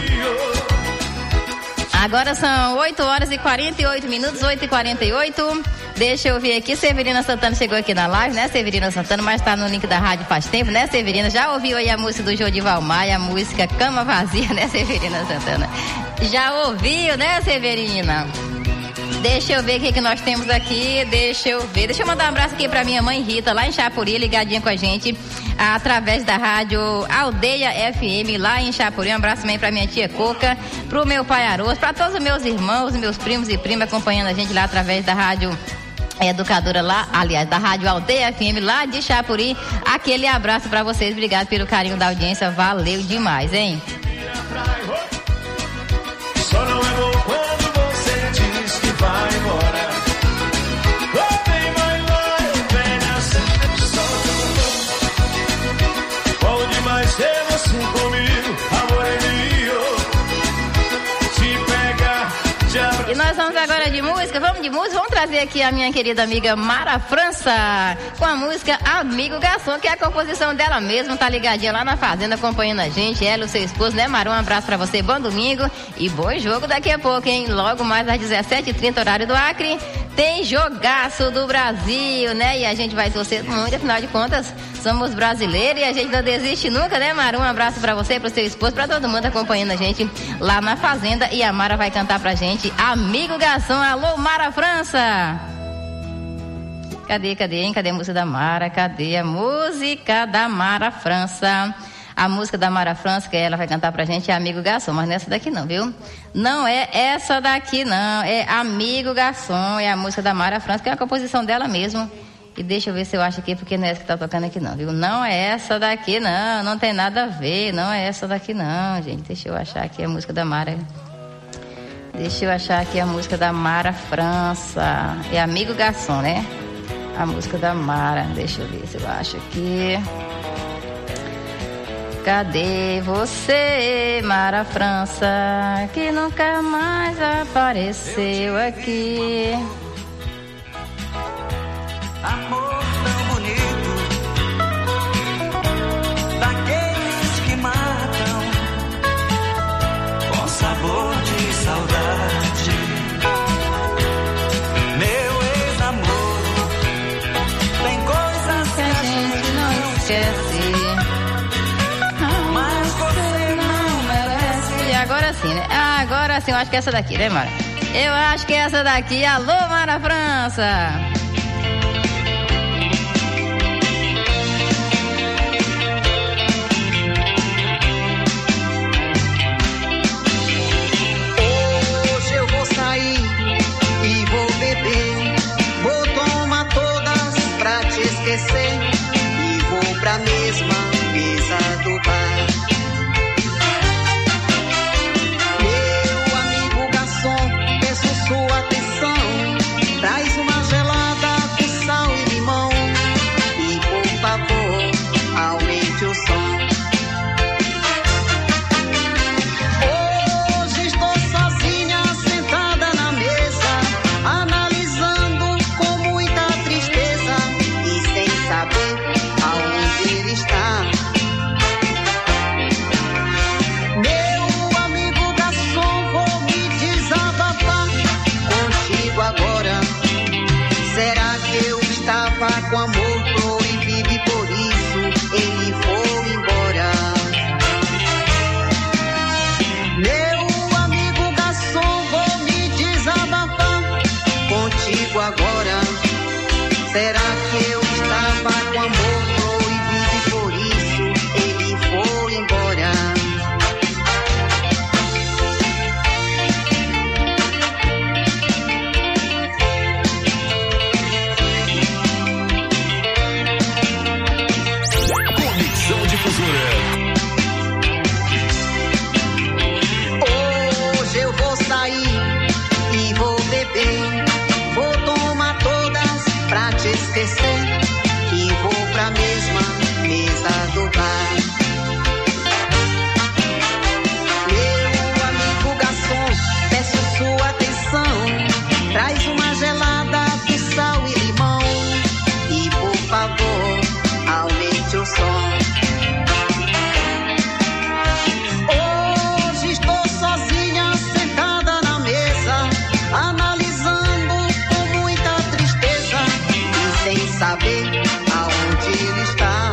A: Agora são oito horas e quarenta e oito minutos, oito e quarenta e oito. Deixa eu ver aqui, Severina Santana chegou aqui na live, né, Severina Santana, mas tá no link da rádio faz tempo, né, Severina? Já ouviu aí a música do Jodival Maia, a música Cama Vazia, né, Severina Santana? Já ouviu, né, Severina? Deixa eu ver o que, que nós temos aqui, deixa eu ver, deixa eu mandar um abraço aqui pra minha mãe Rita, lá em Chapuri, ligadinha com a gente, através da rádio Aldeia F M, lá em Chapuri. Um abraço também pra minha tia Coca, pro meu pai Aroso, pra todos os meus irmãos, meus primos e primas acompanhando a gente lá através da rádio Educadora lá, aliás, da rádio Aldeia F M, lá de Chapuri. Aquele abraço pra vocês, obrigado pelo carinho da audiência, valeu demais, hein?
F: Só não é bom quando você diz que vai embora. Oh, bem, vai lá, vem nessa decepção. Bom demais ter você comigo, amor é meu. Te pegar, te abraçar.
A: E nós vamos agora de música, vamos de música, vamos trazer aqui a minha querida amiga Mara França, com a música Amigo Garçom, que é a composição dela mesma, tá ligadinha lá na fazenda acompanhando a gente, ela e o seu esposo, né, Mara? Um abraço pra você, bom domingo e bom jogo daqui a pouco, hein? Logo mais às dezessete e trinta, horário do Acre, tem jogaço do Brasil, né? E a gente vai torcer muito, afinal de contas, somos brasileiros e a gente não desiste nunca, né, Mara? Um abraço pra você, pro seu esposo, pra todo mundo acompanhando a gente lá na fazenda, e a Mara vai cantar pra gente Amigo Garçom. Alô, Mara França! Cadê, cadê, hein? Cadê a música da Mara? Cadê a música da Mara França? A música da Mara França, que ela vai cantar pra gente, é Amigo Garçom, mas não é essa daqui não, viu? Não é essa daqui não, é Amigo Garçom, é a música da Mara França, que é a composição dela mesmo. E deixa eu ver se eu acho aqui, porque não é essa que tá tocando aqui não, viu? Não é essa daqui não, não tem nada a ver, não é essa daqui não, gente. Deixa eu achar aqui a música da Mara. Deixa eu achar aqui a música da Mara França. É Amigo Garçom, né? A música da Mara. Deixa eu ver se eu acho aqui. Cadê você, Mara França, que nunca mais apareceu aqui?
F: Amor tão bonito, daqueles que matam, com sabor de saudade. Meu ex-amor tem coisa
A: assim, eu acho que é essa daqui, né, Mara? Eu acho que é essa daqui. Alô, Mara França.
O: Hoje eu vou sair e vou beber, vou tomar todas pra te esquecer e vou pra mesma mesa do bar. Meu amigo garçom, peço sua atenção, traz uma gelada com sal e limão e por favor aumente o som. Hoje estou sozinha sentada na mesa, analisando com muita tristeza e sem saber aonde ele está. Meu amigo garçom, vou me desabafar contigo agora. Será que eu estava com amor proibido e por isso ele foi embora? Meu amigo garçom, vou me desabafar contigo agora. Será que eu estava com amor proibido e por isso ele foi embora?
B: Conexão Difusora.
O: Hoje eu vou sair e vou beber, vou tomar todas pra te esquecer e vou pra mesma mesa do bar. Meu amigo garçom, peço sua atenção, traz uma gelada com sal e limão e por favor aumente o som. Hoje estou sozinha sentada na mesa, analisando com muita tristeza e sem saber aonde ele está.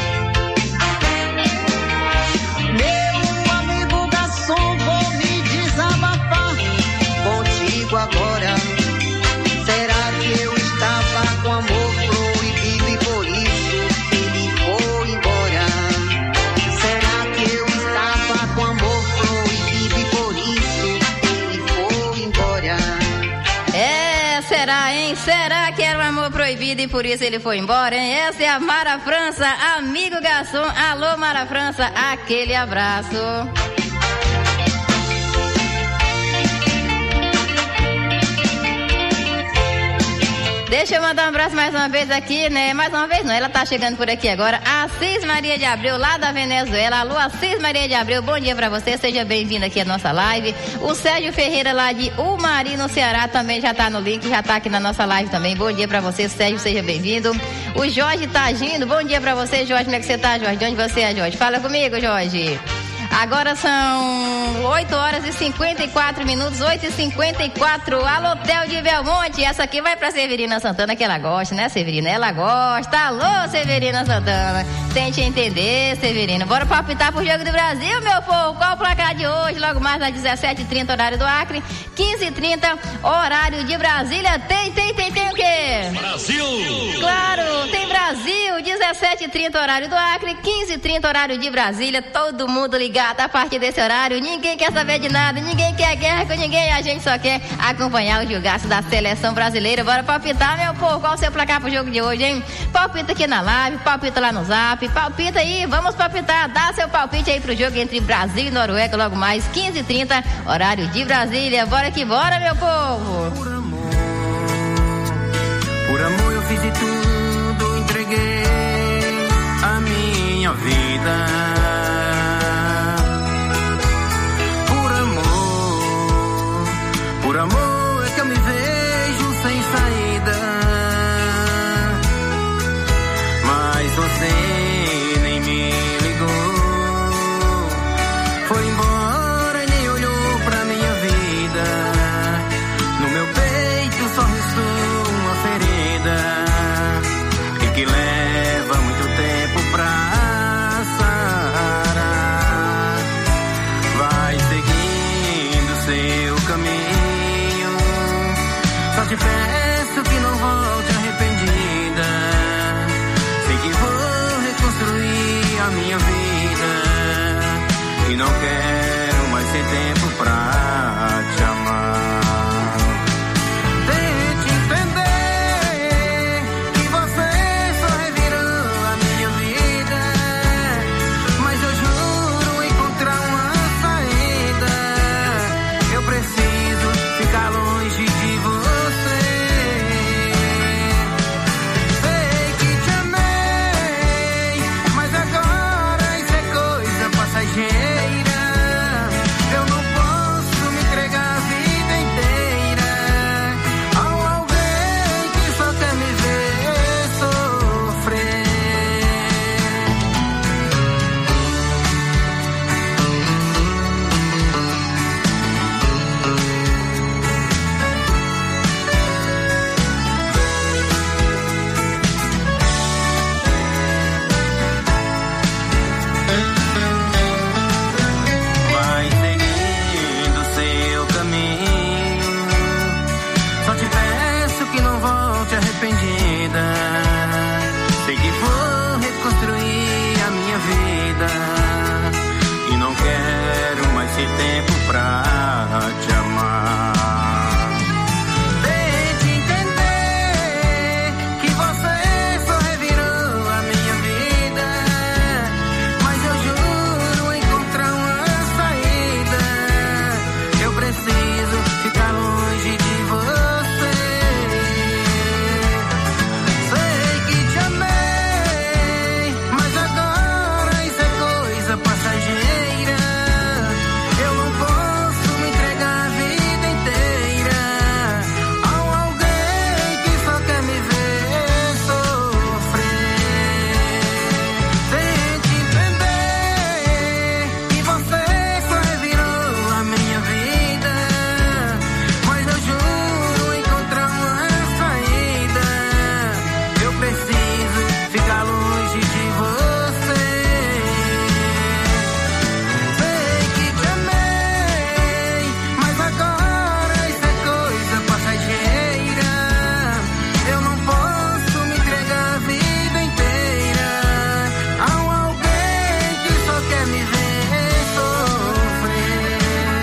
O: Meu amigo garçom, vou me desabafar contigo agora. Será que eu estava com amor proibido e por isso ele foi embora? Será que eu estava com amor proibido e por isso ele foi embora?
A: É, será, hein? Será que era um amor proibido e por isso ele foi embora, hein? Essa é a Mara França, amigo garçom. Alô, Mara França, aquele abraço. Deixa eu mandar um abraço mais uma vez aqui, né? Mais uma vez não, ela tá chegando por aqui agora. Assis Maria de Abreu, lá da Venezuela. Alô, Assis Maria de Abreu, bom dia pra você, seja bem-vindo aqui à nossa live. O Sérgio Ferreira, lá de Umari, no Ceará, também já tá no link, já tá aqui na nossa live também. Bom dia pra você, Sérgio, seja bem-vindo. O Jorge tá agindo, bom dia pra você, Jorge, como é que você tá, Jorge? De onde você é, Jorge? Fala comigo, Jorge. Agora são oito horas e cinquenta e quatro minutos, oito e cinquenta e quatro. Alô, Hotel de Belmonte. Essa aqui vai pra Severina Santana, que ela gosta, né, Severina? Ela gosta. Alô, Severina Santana. Tente entender, Severina. Bora palpitar pro Jogo do Brasil, meu povo. Qual o placar de hoje? Logo mais às dezessete e trinta, horário do Acre. quinze e trinta, horário de Brasília. Tem, tem, tem, tem o quê?
B: Brasil!
A: Claro, tem Brasil. dezessete e trinta, horário do Acre. quinze e trinta, horário de Brasília. Todo mundo ligado a partir desse horário. Ninguém quer saber de nada, ninguém quer guerra com ninguém, a gente só quer acompanhar o jogaço da seleção brasileira. Bora palpitar, meu povo, qual o seu placar pro jogo de hoje, hein? Palpita aqui na live, palpita lá no Zap, palpita aí, vamos palpitar, dá seu palpite aí pro jogo entre Brasil e Noruega, logo mais quinze e trinta, horário de Brasília. Bora que bora, meu povo.
O: Por amor, por amor eu fiz de tudo, entreguei a minha vida. Por amor é que eu me vejo sem saída, mas você nem me ligou, foi embora e nem olhou pra minha vida. No meu peito só restou uma ferida e que leva muito tempo pra sarar. Vai seguindo sem
I: te peço que não volte arrependida. Sei que vou reconstruir a minha vida e não quero mais ter tempo pra te amar. Tente entender que você só revirou a minha vida, mas eu juro encontrar uma saída. Eu preciso ficar longe de você. Sei que te amei, mas agora isso é coisa passageira. Eu não posso me entregar a vida inteira a alguém que só quer me ver sofrer. Vai seguindo seu caminho, só te peço que não volte arrependida. Sei que vou reconstruir a minha vida e não quero mais ter tempo pra te amar. Tente entender que você só revirou a minha vida, mas eu juro encontrar uma saída. Eu preciso ficar longe de você. Sei que te amei, mas agora isso é coisa passageira. Eu não posso me entregar a vida inteira a alguém que só quer me ver sofrer. Tente entender que você só revirou a minha vida, mas eu juro encontrar uma saída. Eu preciso ficar longe de você. Sei que te amei, mas agora isso é coisa passageira. Eu não posso me entregar a vida inteira a alguém que só quer me ver sofrer.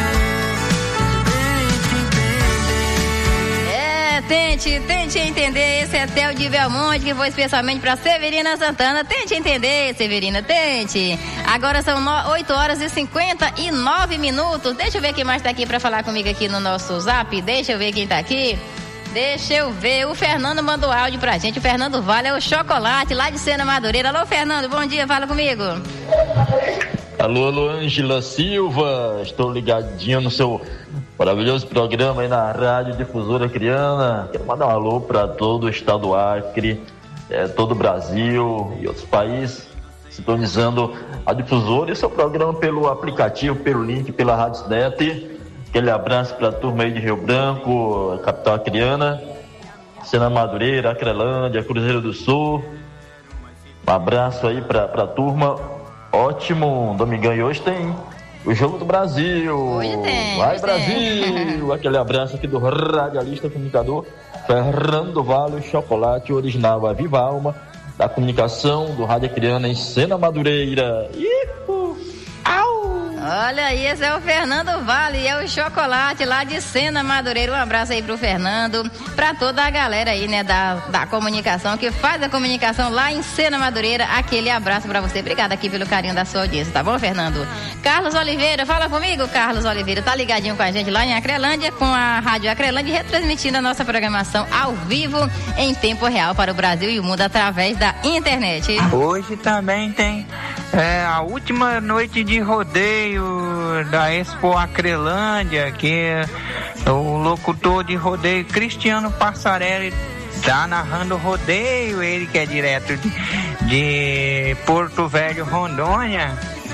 I: Tente entender.
A: É, tente, tente entender. Esse é Theo de Belmonte, que foi especialmente pra Severina Santana. Tente entender, Severina, tente. Agora são no- oito horas e cinquenta e nove minutos. Deixa eu ver quem mais tá aqui pra falar comigo aqui no nosso zap. Deixa eu ver quem tá aqui. Deixa eu ver. O Fernando mandou áudio pra gente. O Fernando Vale é o Chocolate, lá de Sena Madureira. Alô, Fernando, bom dia, fala comigo.
P: Alô, alô, Ângela Silva, estou ligadinho no seu maravilhoso programa aí na Rádio Difusora Acreana. Quero mandar um alô para todo o estado do Acre, é, todo o Brasil e outros países, sintonizando a Difusora e seu programa pelo aplicativo, pelo link, pela Rádio Net. Aquele abraço para a turma aí de Rio Branco, capital acreana, Sena Madureira, Acrelândia, Cruzeiro do Sul. Um abraço aí para a turma. Ótimo domingão, e hoje tem o Jogo do Brasil.
A: Hoje tem.
P: Vai,
A: hoje
P: Brasil!
A: tem.
P: Aquele abraço aqui do radialista comunicador Fernando Vale, Chocolate original, a Viva Alma da comunicação do Rádio Acreana em Sena Madureira. Ihu! Au!
A: Olha aí, esse é o Fernando Vale, é o Chocolate lá de Sena Madureira. Um abraço aí pro Fernando, pra toda a galera aí, né, da, da comunicação, que faz a comunicação lá em Sena Madureira. Aquele abraço pra você. Obrigada aqui pelo carinho da sua audiência, tá bom, Fernando? Carlos Oliveira, fala comigo, Carlos Oliveira, tá ligadinho com a gente lá em Acrelândia, com a Rádio Acrelândia, retransmitindo a nossa programação ao vivo, em tempo real, para o Brasil e o mundo, através da internet.
Q: Hoje também tem é, a última noite de rodeio da Expo Acrelândia, que o locutor de rodeio Cristiano Passarelli tá narrando o rodeio, ele que é direto de, de Porto Velho, Rondônia.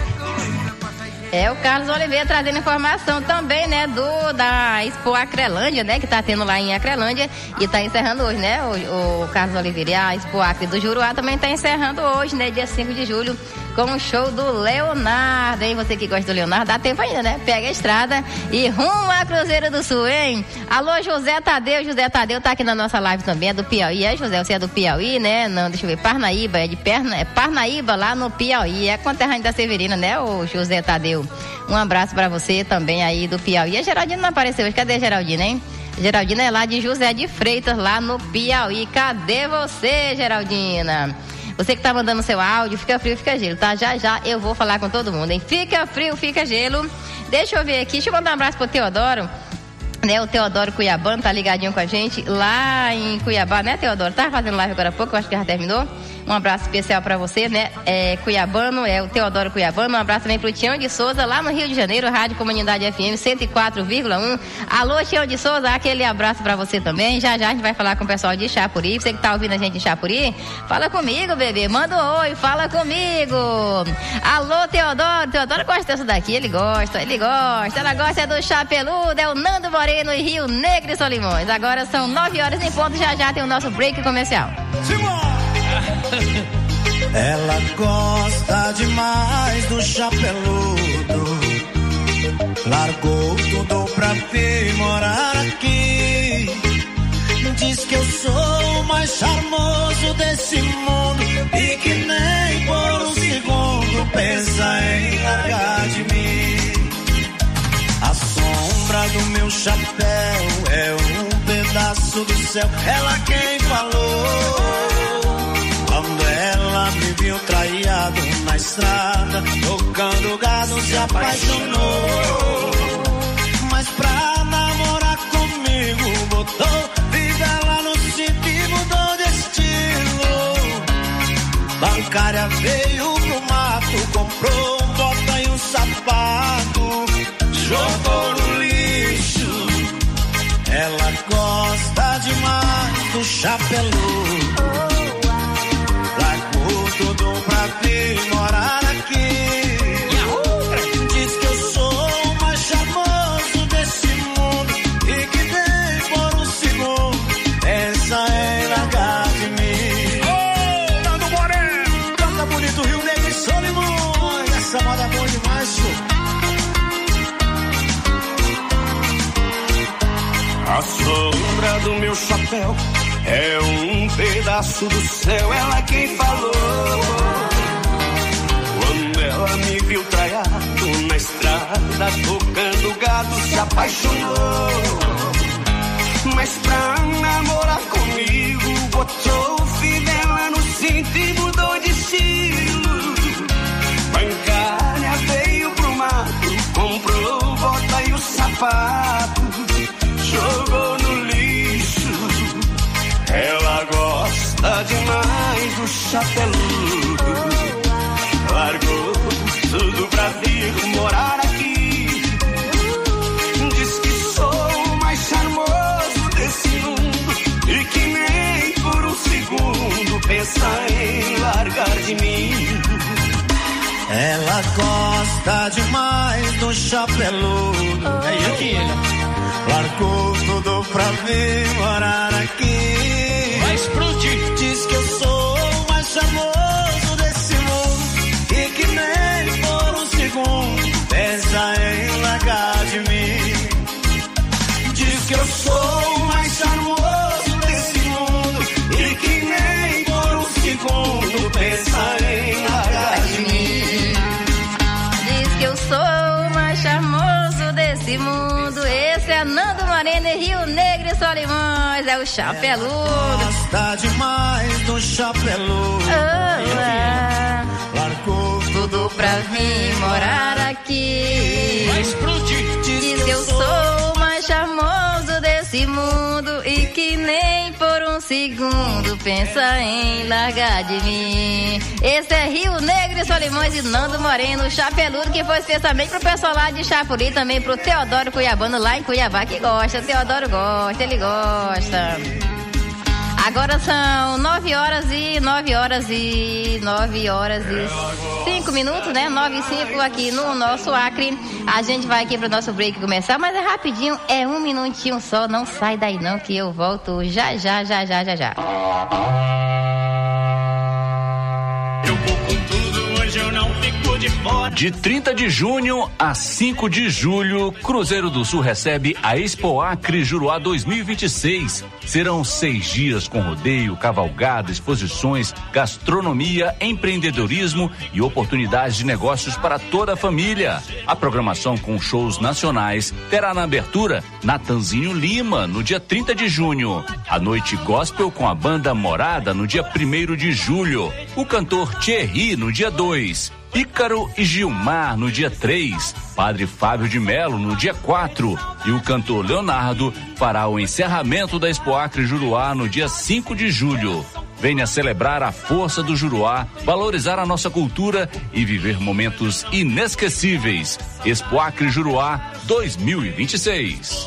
A: É o Carlos Oliveira trazendo informação também, né, do, da Expo Acrelândia, né, que tá tendo lá em Acrelândia e tá encerrando hoje, né, o, o Carlos Oliveira. E a Expo Acre do Juruá também tá encerrando hoje, né, dia cinco de julho, com o show do Leonardo, hein? Você que gosta do Leonardo, dá tempo ainda, né? Pega a estrada e rumo a Cruzeiro do Sul, hein? Alô, José Tadeu, José Tadeu tá aqui na nossa live também, é do Piauí, é, José? Você é do Piauí, né? Não, deixa eu ver, Parnaíba, é de Perna, é Parnaíba, lá no Piauí, é conterrâneo da Severina, né, o José Tadeu? Um abraço pra você também aí do Piauí. A Geraldina não apareceu hoje, cadê a Geraldina, hein? Geraldina é lá de José de Freitas, lá no Piauí. Cadê você, Geraldina? Você que tá mandando seu áudio, fica frio, fica gelo, tá? Já, já eu vou falar com todo mundo, hein? Fica frio, fica gelo. Deixa eu ver aqui, deixa eu mandar um abraço pro Teodoro, né? O Teodoro Cuiabano tá ligadinho com a gente lá em Cuiabá, né, Teodoro? Tá fazendo live agora há pouco, eu acho que já terminou. Um abraço especial pra você, né? É, Cuiabano, é o Teodoro Cuiabano. Um abraço também pro Tião de Souza, lá no Rio de Janeiro, Rádio Comunidade F M cento e quatro vírgula um. Alô, Tião de Souza, aquele abraço pra você também. Já já a gente vai falar com o pessoal de Chapuri. Você que tá ouvindo a gente em Chapuri, fala comigo, bebê. Manda um oi, fala comigo. Alô, Teodoro. Teodoro gosta dessa daqui, ele gosta, ele gosta. Ela gosta é do Chapeludo, é o Nando Moreno e Rio Negro e Solimões. Agora são nove horas em ponto, já já tem o nosso break comercial. Simão!
C: Ela gosta demais do Chapeludo, largou tudo pra vir morar aqui. Diz que eu sou o mais charmoso desse mundo e que nem por um segundo pensa em largar de mim. A sombra do meu chapéu é um pedaço do céu, ela quem falou. Quando ela me viu traiado na estrada, tocando gado, se apaixonou. Mas pra namorar comigo, botou vida lá no sítio e mudou de estilo. Bancária veio pro mato, comprou um bota e um sapato, jogou no lixo. Ela gosta demais do Chapeludo, tudo pra vir morar aqui. Diz que eu sou o mais charmoso desse mundo e que nem por um segundo pensa em largar de mim. Ô, Nando Moreno, canta bonito, Rio Negro e Solimões. Essa moda é boa demais, senhor. A sombra do meu chapéu é um pedaço do céu, ela quem falou. Quando ela me viu traiado na estrada, tocando gado, se apaixonou. Mas pra namorar comigo, botou fivela no cinto e mudou de estilo. Bancária veio pro mato, comprou bota e o sapato, jogou no lixo. Ela gosta demais do Chapeludo, largou tudo pra vir morar aqui. Diz que sou o mais charmoso desse mundo e que nem por um segundo pensa em largar de mim. Ela gosta demais do Chapeludo, é aqui, largou tudo pra vir morar aqui. Vai explodir. Diz que eu sou o mais charmoso desse mundo e que nem por um segundo pensa em largar de mim. Diz que eu sou o mais charmoso desse mundo e que nem por um segundo pensa em largar de mim.
A: Diz que eu sou o mais charmoso desse mundo. Esse é Nando Moreno e Rio Negro e Solimões, é o Chapeludo.
C: Gosta demais do Chapeludo.
A: Oh, ah.
C: Largou tudo
A: pra vir morar aqui.
C: Vai explodir.
A: Diz que eu sou o mais charmoso desse mundo e que nem por um segundo pensa em largar de mim. Esse é Rio Negro e Solimões e Nando Moreno, Chapeludo, que foi especialmente pro pessoal lá de Chapuri, também pro Teodoro Cuiabano lá em Cuiabá, que gosta. O Teodoro gosta, ele gosta. Agora são nove horas e nove horas e nove horas e cinco minutos, né? Nove e cinco aqui no nosso Acre. A gente vai aqui pro nosso break começar, mas é rapidinho, é um minutinho só. Não sai daí não, que eu volto já, já, já, já, já, já.
M: Eu vou com tudo, hoje eu não de fora.
N: De trinta de junho a cinco de julho, Cruzeiro do Sul recebe a Expo Acre Juruá dois mil e vinte e seis. Serão seis dias com rodeio, cavalgada, exposições, gastronomia, empreendedorismo e oportunidades de negócios para toda a família. A programação com shows nacionais terá na abertura Natanzinho Lima, no dia trinta de junho. A noite gospel com a banda Morada, no dia primeiro de julho. O cantor Thierry, no dia dois. Ícaro e Gilmar no dia três, Padre Fábio de Melo no dia quatro e o cantor Leonardo fará o encerramento da Expo Acre Juruá no dia cinco de julho. Venha celebrar a força do Juruá, valorizar a nossa cultura e viver momentos inesquecíveis. Expo Acre Juruá dois mil e vinte e seis.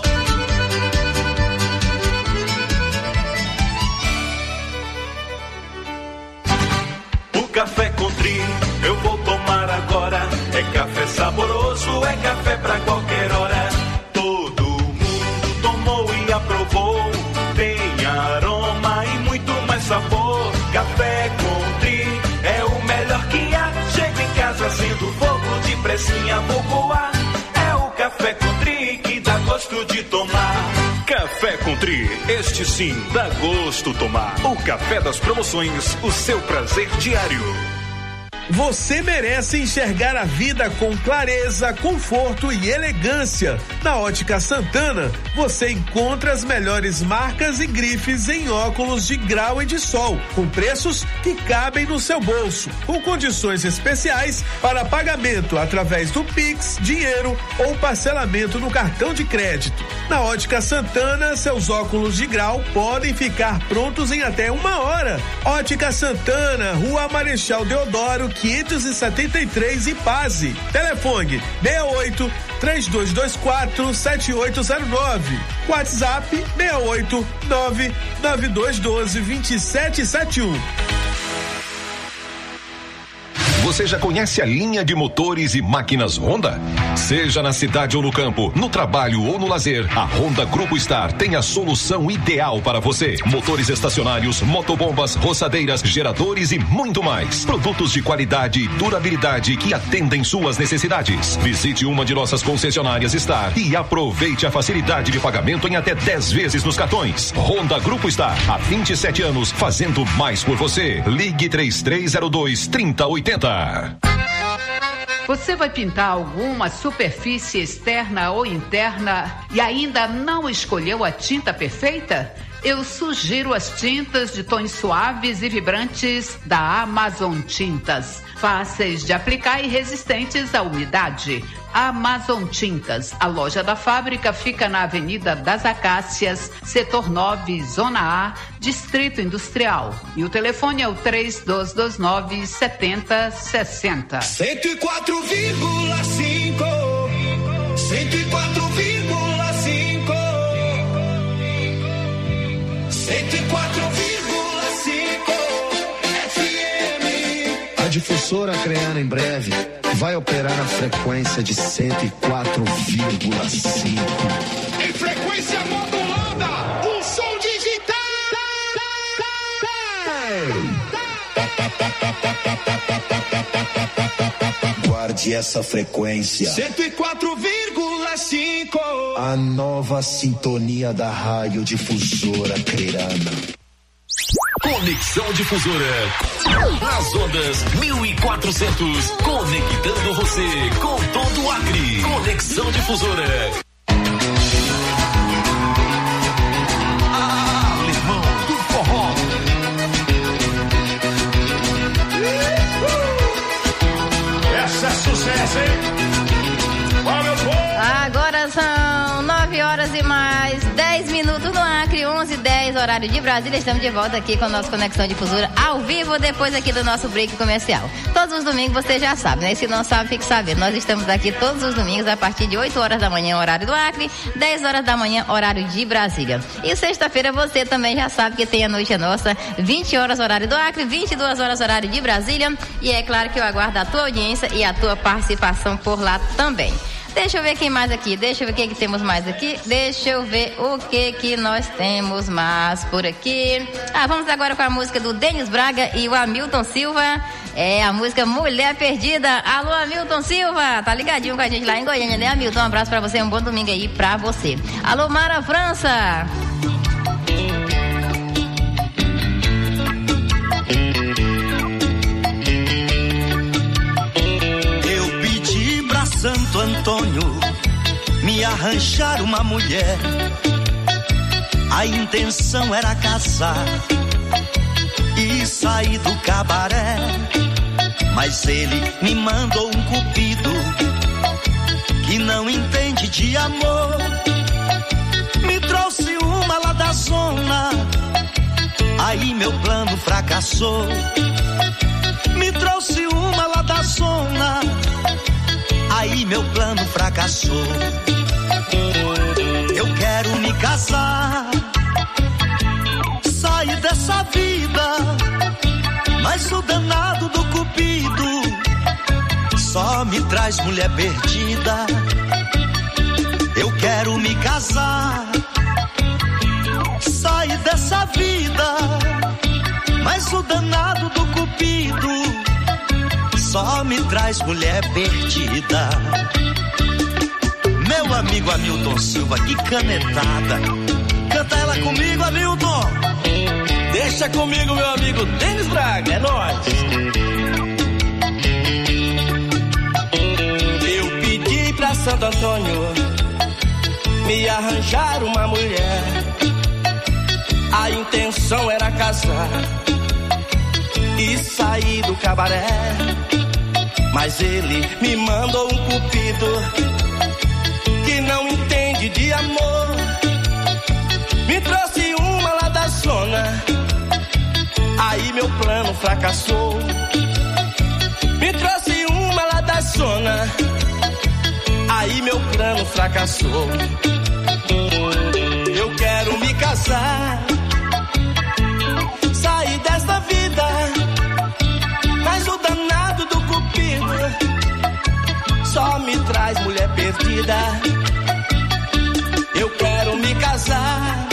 R: O café Country eu vou tomar agora. É café saboroso, é café pra qualquer hora. Todo mundo tomou e aprovou. Tem aroma e muito mais sabor. Café Country é o melhor que há. Chego em casa sendo fogo de pressinha, vou coar. É o Café Country que dá gosto de tomar.
S: Café Country, este sim dá gosto tomar. O café das promoções, o seu prazer diário.
T: Você merece enxergar a vida com clareza, conforto e elegância. Na Ótica Santana, você encontra as melhores marcas e grifes em óculos de grau e de sol, com preços que cabem no seu bolso, com condições especiais para pagamento através do Pix, dinheiro ou parcelamento no cartão de crédito. Na Ótica Santana, seus óculos de grau podem ficar prontos em até uma hora. Ótica Santana, Rua Marechal Deodoro, quinhentos e setenta e três, Ipase. Telefone seis oito, três dois dois quatro, sete oito zero nove. WhatsApp seis oito, nove nove dois um dois, dois sete sete um.
B: Você já conhece a linha de motores e máquinas Honda? Seja na cidade ou no campo, no trabalho ou no lazer, a Honda Grupo Star tem a solução ideal para você. Motores estacionários, motobombas, roçadeiras, geradores e muito mais. Produtos de qualidade e durabilidade que atendem suas necessidades. Visite uma de nossas concessionárias Star e aproveite a facilidade de pagamento em até dez vezes nos cartões. Honda Grupo Star, há vinte e sete anos, fazendo mais por você. Ligue três três zero dois, três zero oito zero.
K: Você vai pintar alguma superfície externa ou interna e ainda não escolheu a tinta perfeita? Eu sugiro as tintas de tons suaves e vibrantes da Amazon Tintas. Fáceis de aplicar e resistentes à umidade. Amazon Tintas. A loja da fábrica fica na Avenida das Acácias, Setor nove, Zona A, Distrito Industrial. E o telefone é o três dois dois nove, sete zero seis zero.
F: cento e quatro vírgula cinco. cento e quatro vírgula cinco. cento e quatro vírgula cinco F M.
U: A difusora Acreana em breve vai operar a frequência de cento e quatro vírgula cinco.
F: Em frequência modulada, o som digital.
U: Guarde essa frequência.
F: cento e quatro vírgula cinco.
U: A nova sintonia da rádio difusora Acreana.
B: Conexão Difusora. Nas ondas mil e quatrocentos, conectando você com todo o Acre. Conexão Difusora. Alemão do Forró.
R: Essa é sucesso, hein?
A: Agora são nove horas e mais dez minutos no Acre, onze e dez, horário de Brasília. Estamos de volta aqui com a nossa Conexão Difusora ao vivo, depois aqui do nosso break comercial. Todos os domingos você já sabe, né? Se não sabe, fique sabendo. Nós estamos aqui todos os domingos a partir de oito horas da manhã, horário do Acre, dez horas da manhã, horário de Brasília. E sexta-feira você também já sabe que tem a Noite é Nossa, vinte horas, horário do Acre, vinte e duas horas, horário de Brasília. E é claro que eu aguardo a tua audiência e a tua participação por lá também. Deixa eu ver quem mais aqui, deixa eu ver o que, que temos mais aqui, deixa eu ver o que que nós temos mais por aqui. Ah, vamos agora com a música do Denis Braga e o Hamilton Silva, é a música Mulher Perdida. Alô, Hamilton Silva, tá ligadinho com a gente lá em Goiânia, né, Hamilton? Um abraço pra você, um bom domingo aí pra você. Alô, Mara França.
F: Santo Antônio me arranjar uma mulher. A intenção era casar e sair do cabaré, mas ele me mandou um cupido que não entende de amor. Me trouxe uma lá da zona, aí meu plano fracassou. Me trouxe uma lá da zona, aí meu plano fracassou. Eu quero me casar, sair dessa vida, mas o danado do cupido só me traz mulher perdida. Eu quero me casar, sair dessa vida, mas o danado do cupido só me traz mulher perdida. Meu amigo Hamilton Silva, que canetada. Canta ela comigo, Hamilton.
D: Deixa comigo, meu amigo Denis Braga, é nóis. Eu pedi pra Santo Antônio me arranjar uma mulher. A intenção era casar e sair do cabaré, mas ele me mandou um cupido que não entende de amor. Me trouxe uma lá da zona, aí meu plano fracassou. Me trouxe uma lá da zona, aí meu plano fracassou. Eu quero me casar, sair desta vida, mas o danado do cupido só me traz mulher perdida. Eu quero me casar,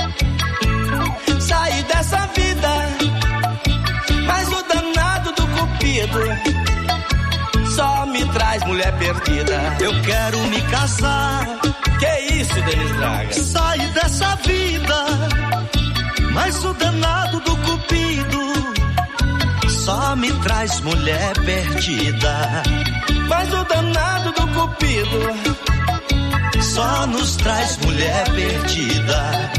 D: sair dessa vida, mas o danado do cupido só me traz mulher perdida.
F: Eu quero me casar,
D: que isso, Denis Braga?
F: sair dessa vida, mas o danado do cupido só me traz mulher perdida.
D: Mas o danado do cupido
F: só nos traz mulher perdida.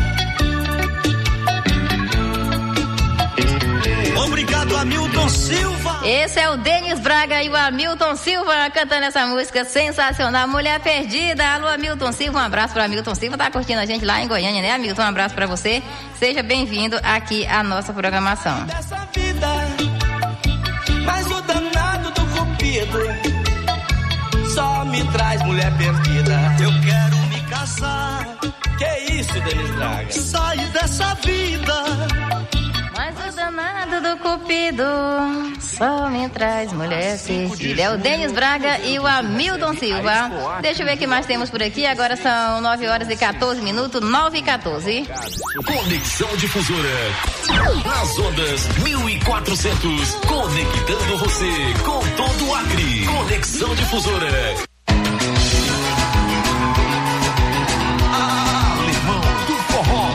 F: Obrigado, Hamilton Silva.
A: Esse é o Denis Braga e o Hamilton Silva cantando essa música sensacional, Mulher Perdida. Alô, Hamilton Silva, um abraço para Hamilton Silva, tá curtindo a gente lá em Goiânia, né, Hamilton? Um abraço para você, seja bem-vindo aqui à nossa programação.
D: Dessa vida, mas o danado do cupido só me traz mulher perdida.
F: Eu quero me casar,
D: que isso, Denis Braga?
F: sair dessa vida,
A: mas o danado do cupido só me traz mulher perdida. É o Denis Braga e o Hamilton Silva. Deixa eu ver o que mais temos por aqui. Agora são nove horas e quatorze minutos, nove e quatorze.
B: Conexão Difusora. Nas ondas mil e quatrocentos. Conectando você com todo o Acre. Conexão Difusora. Alemão do Forró.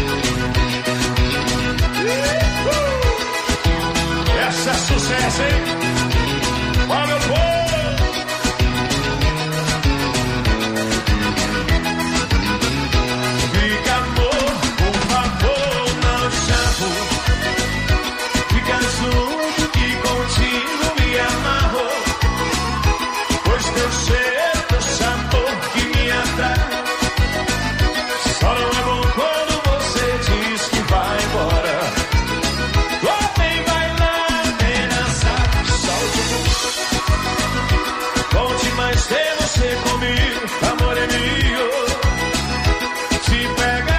C: Essa é sucesso, hein?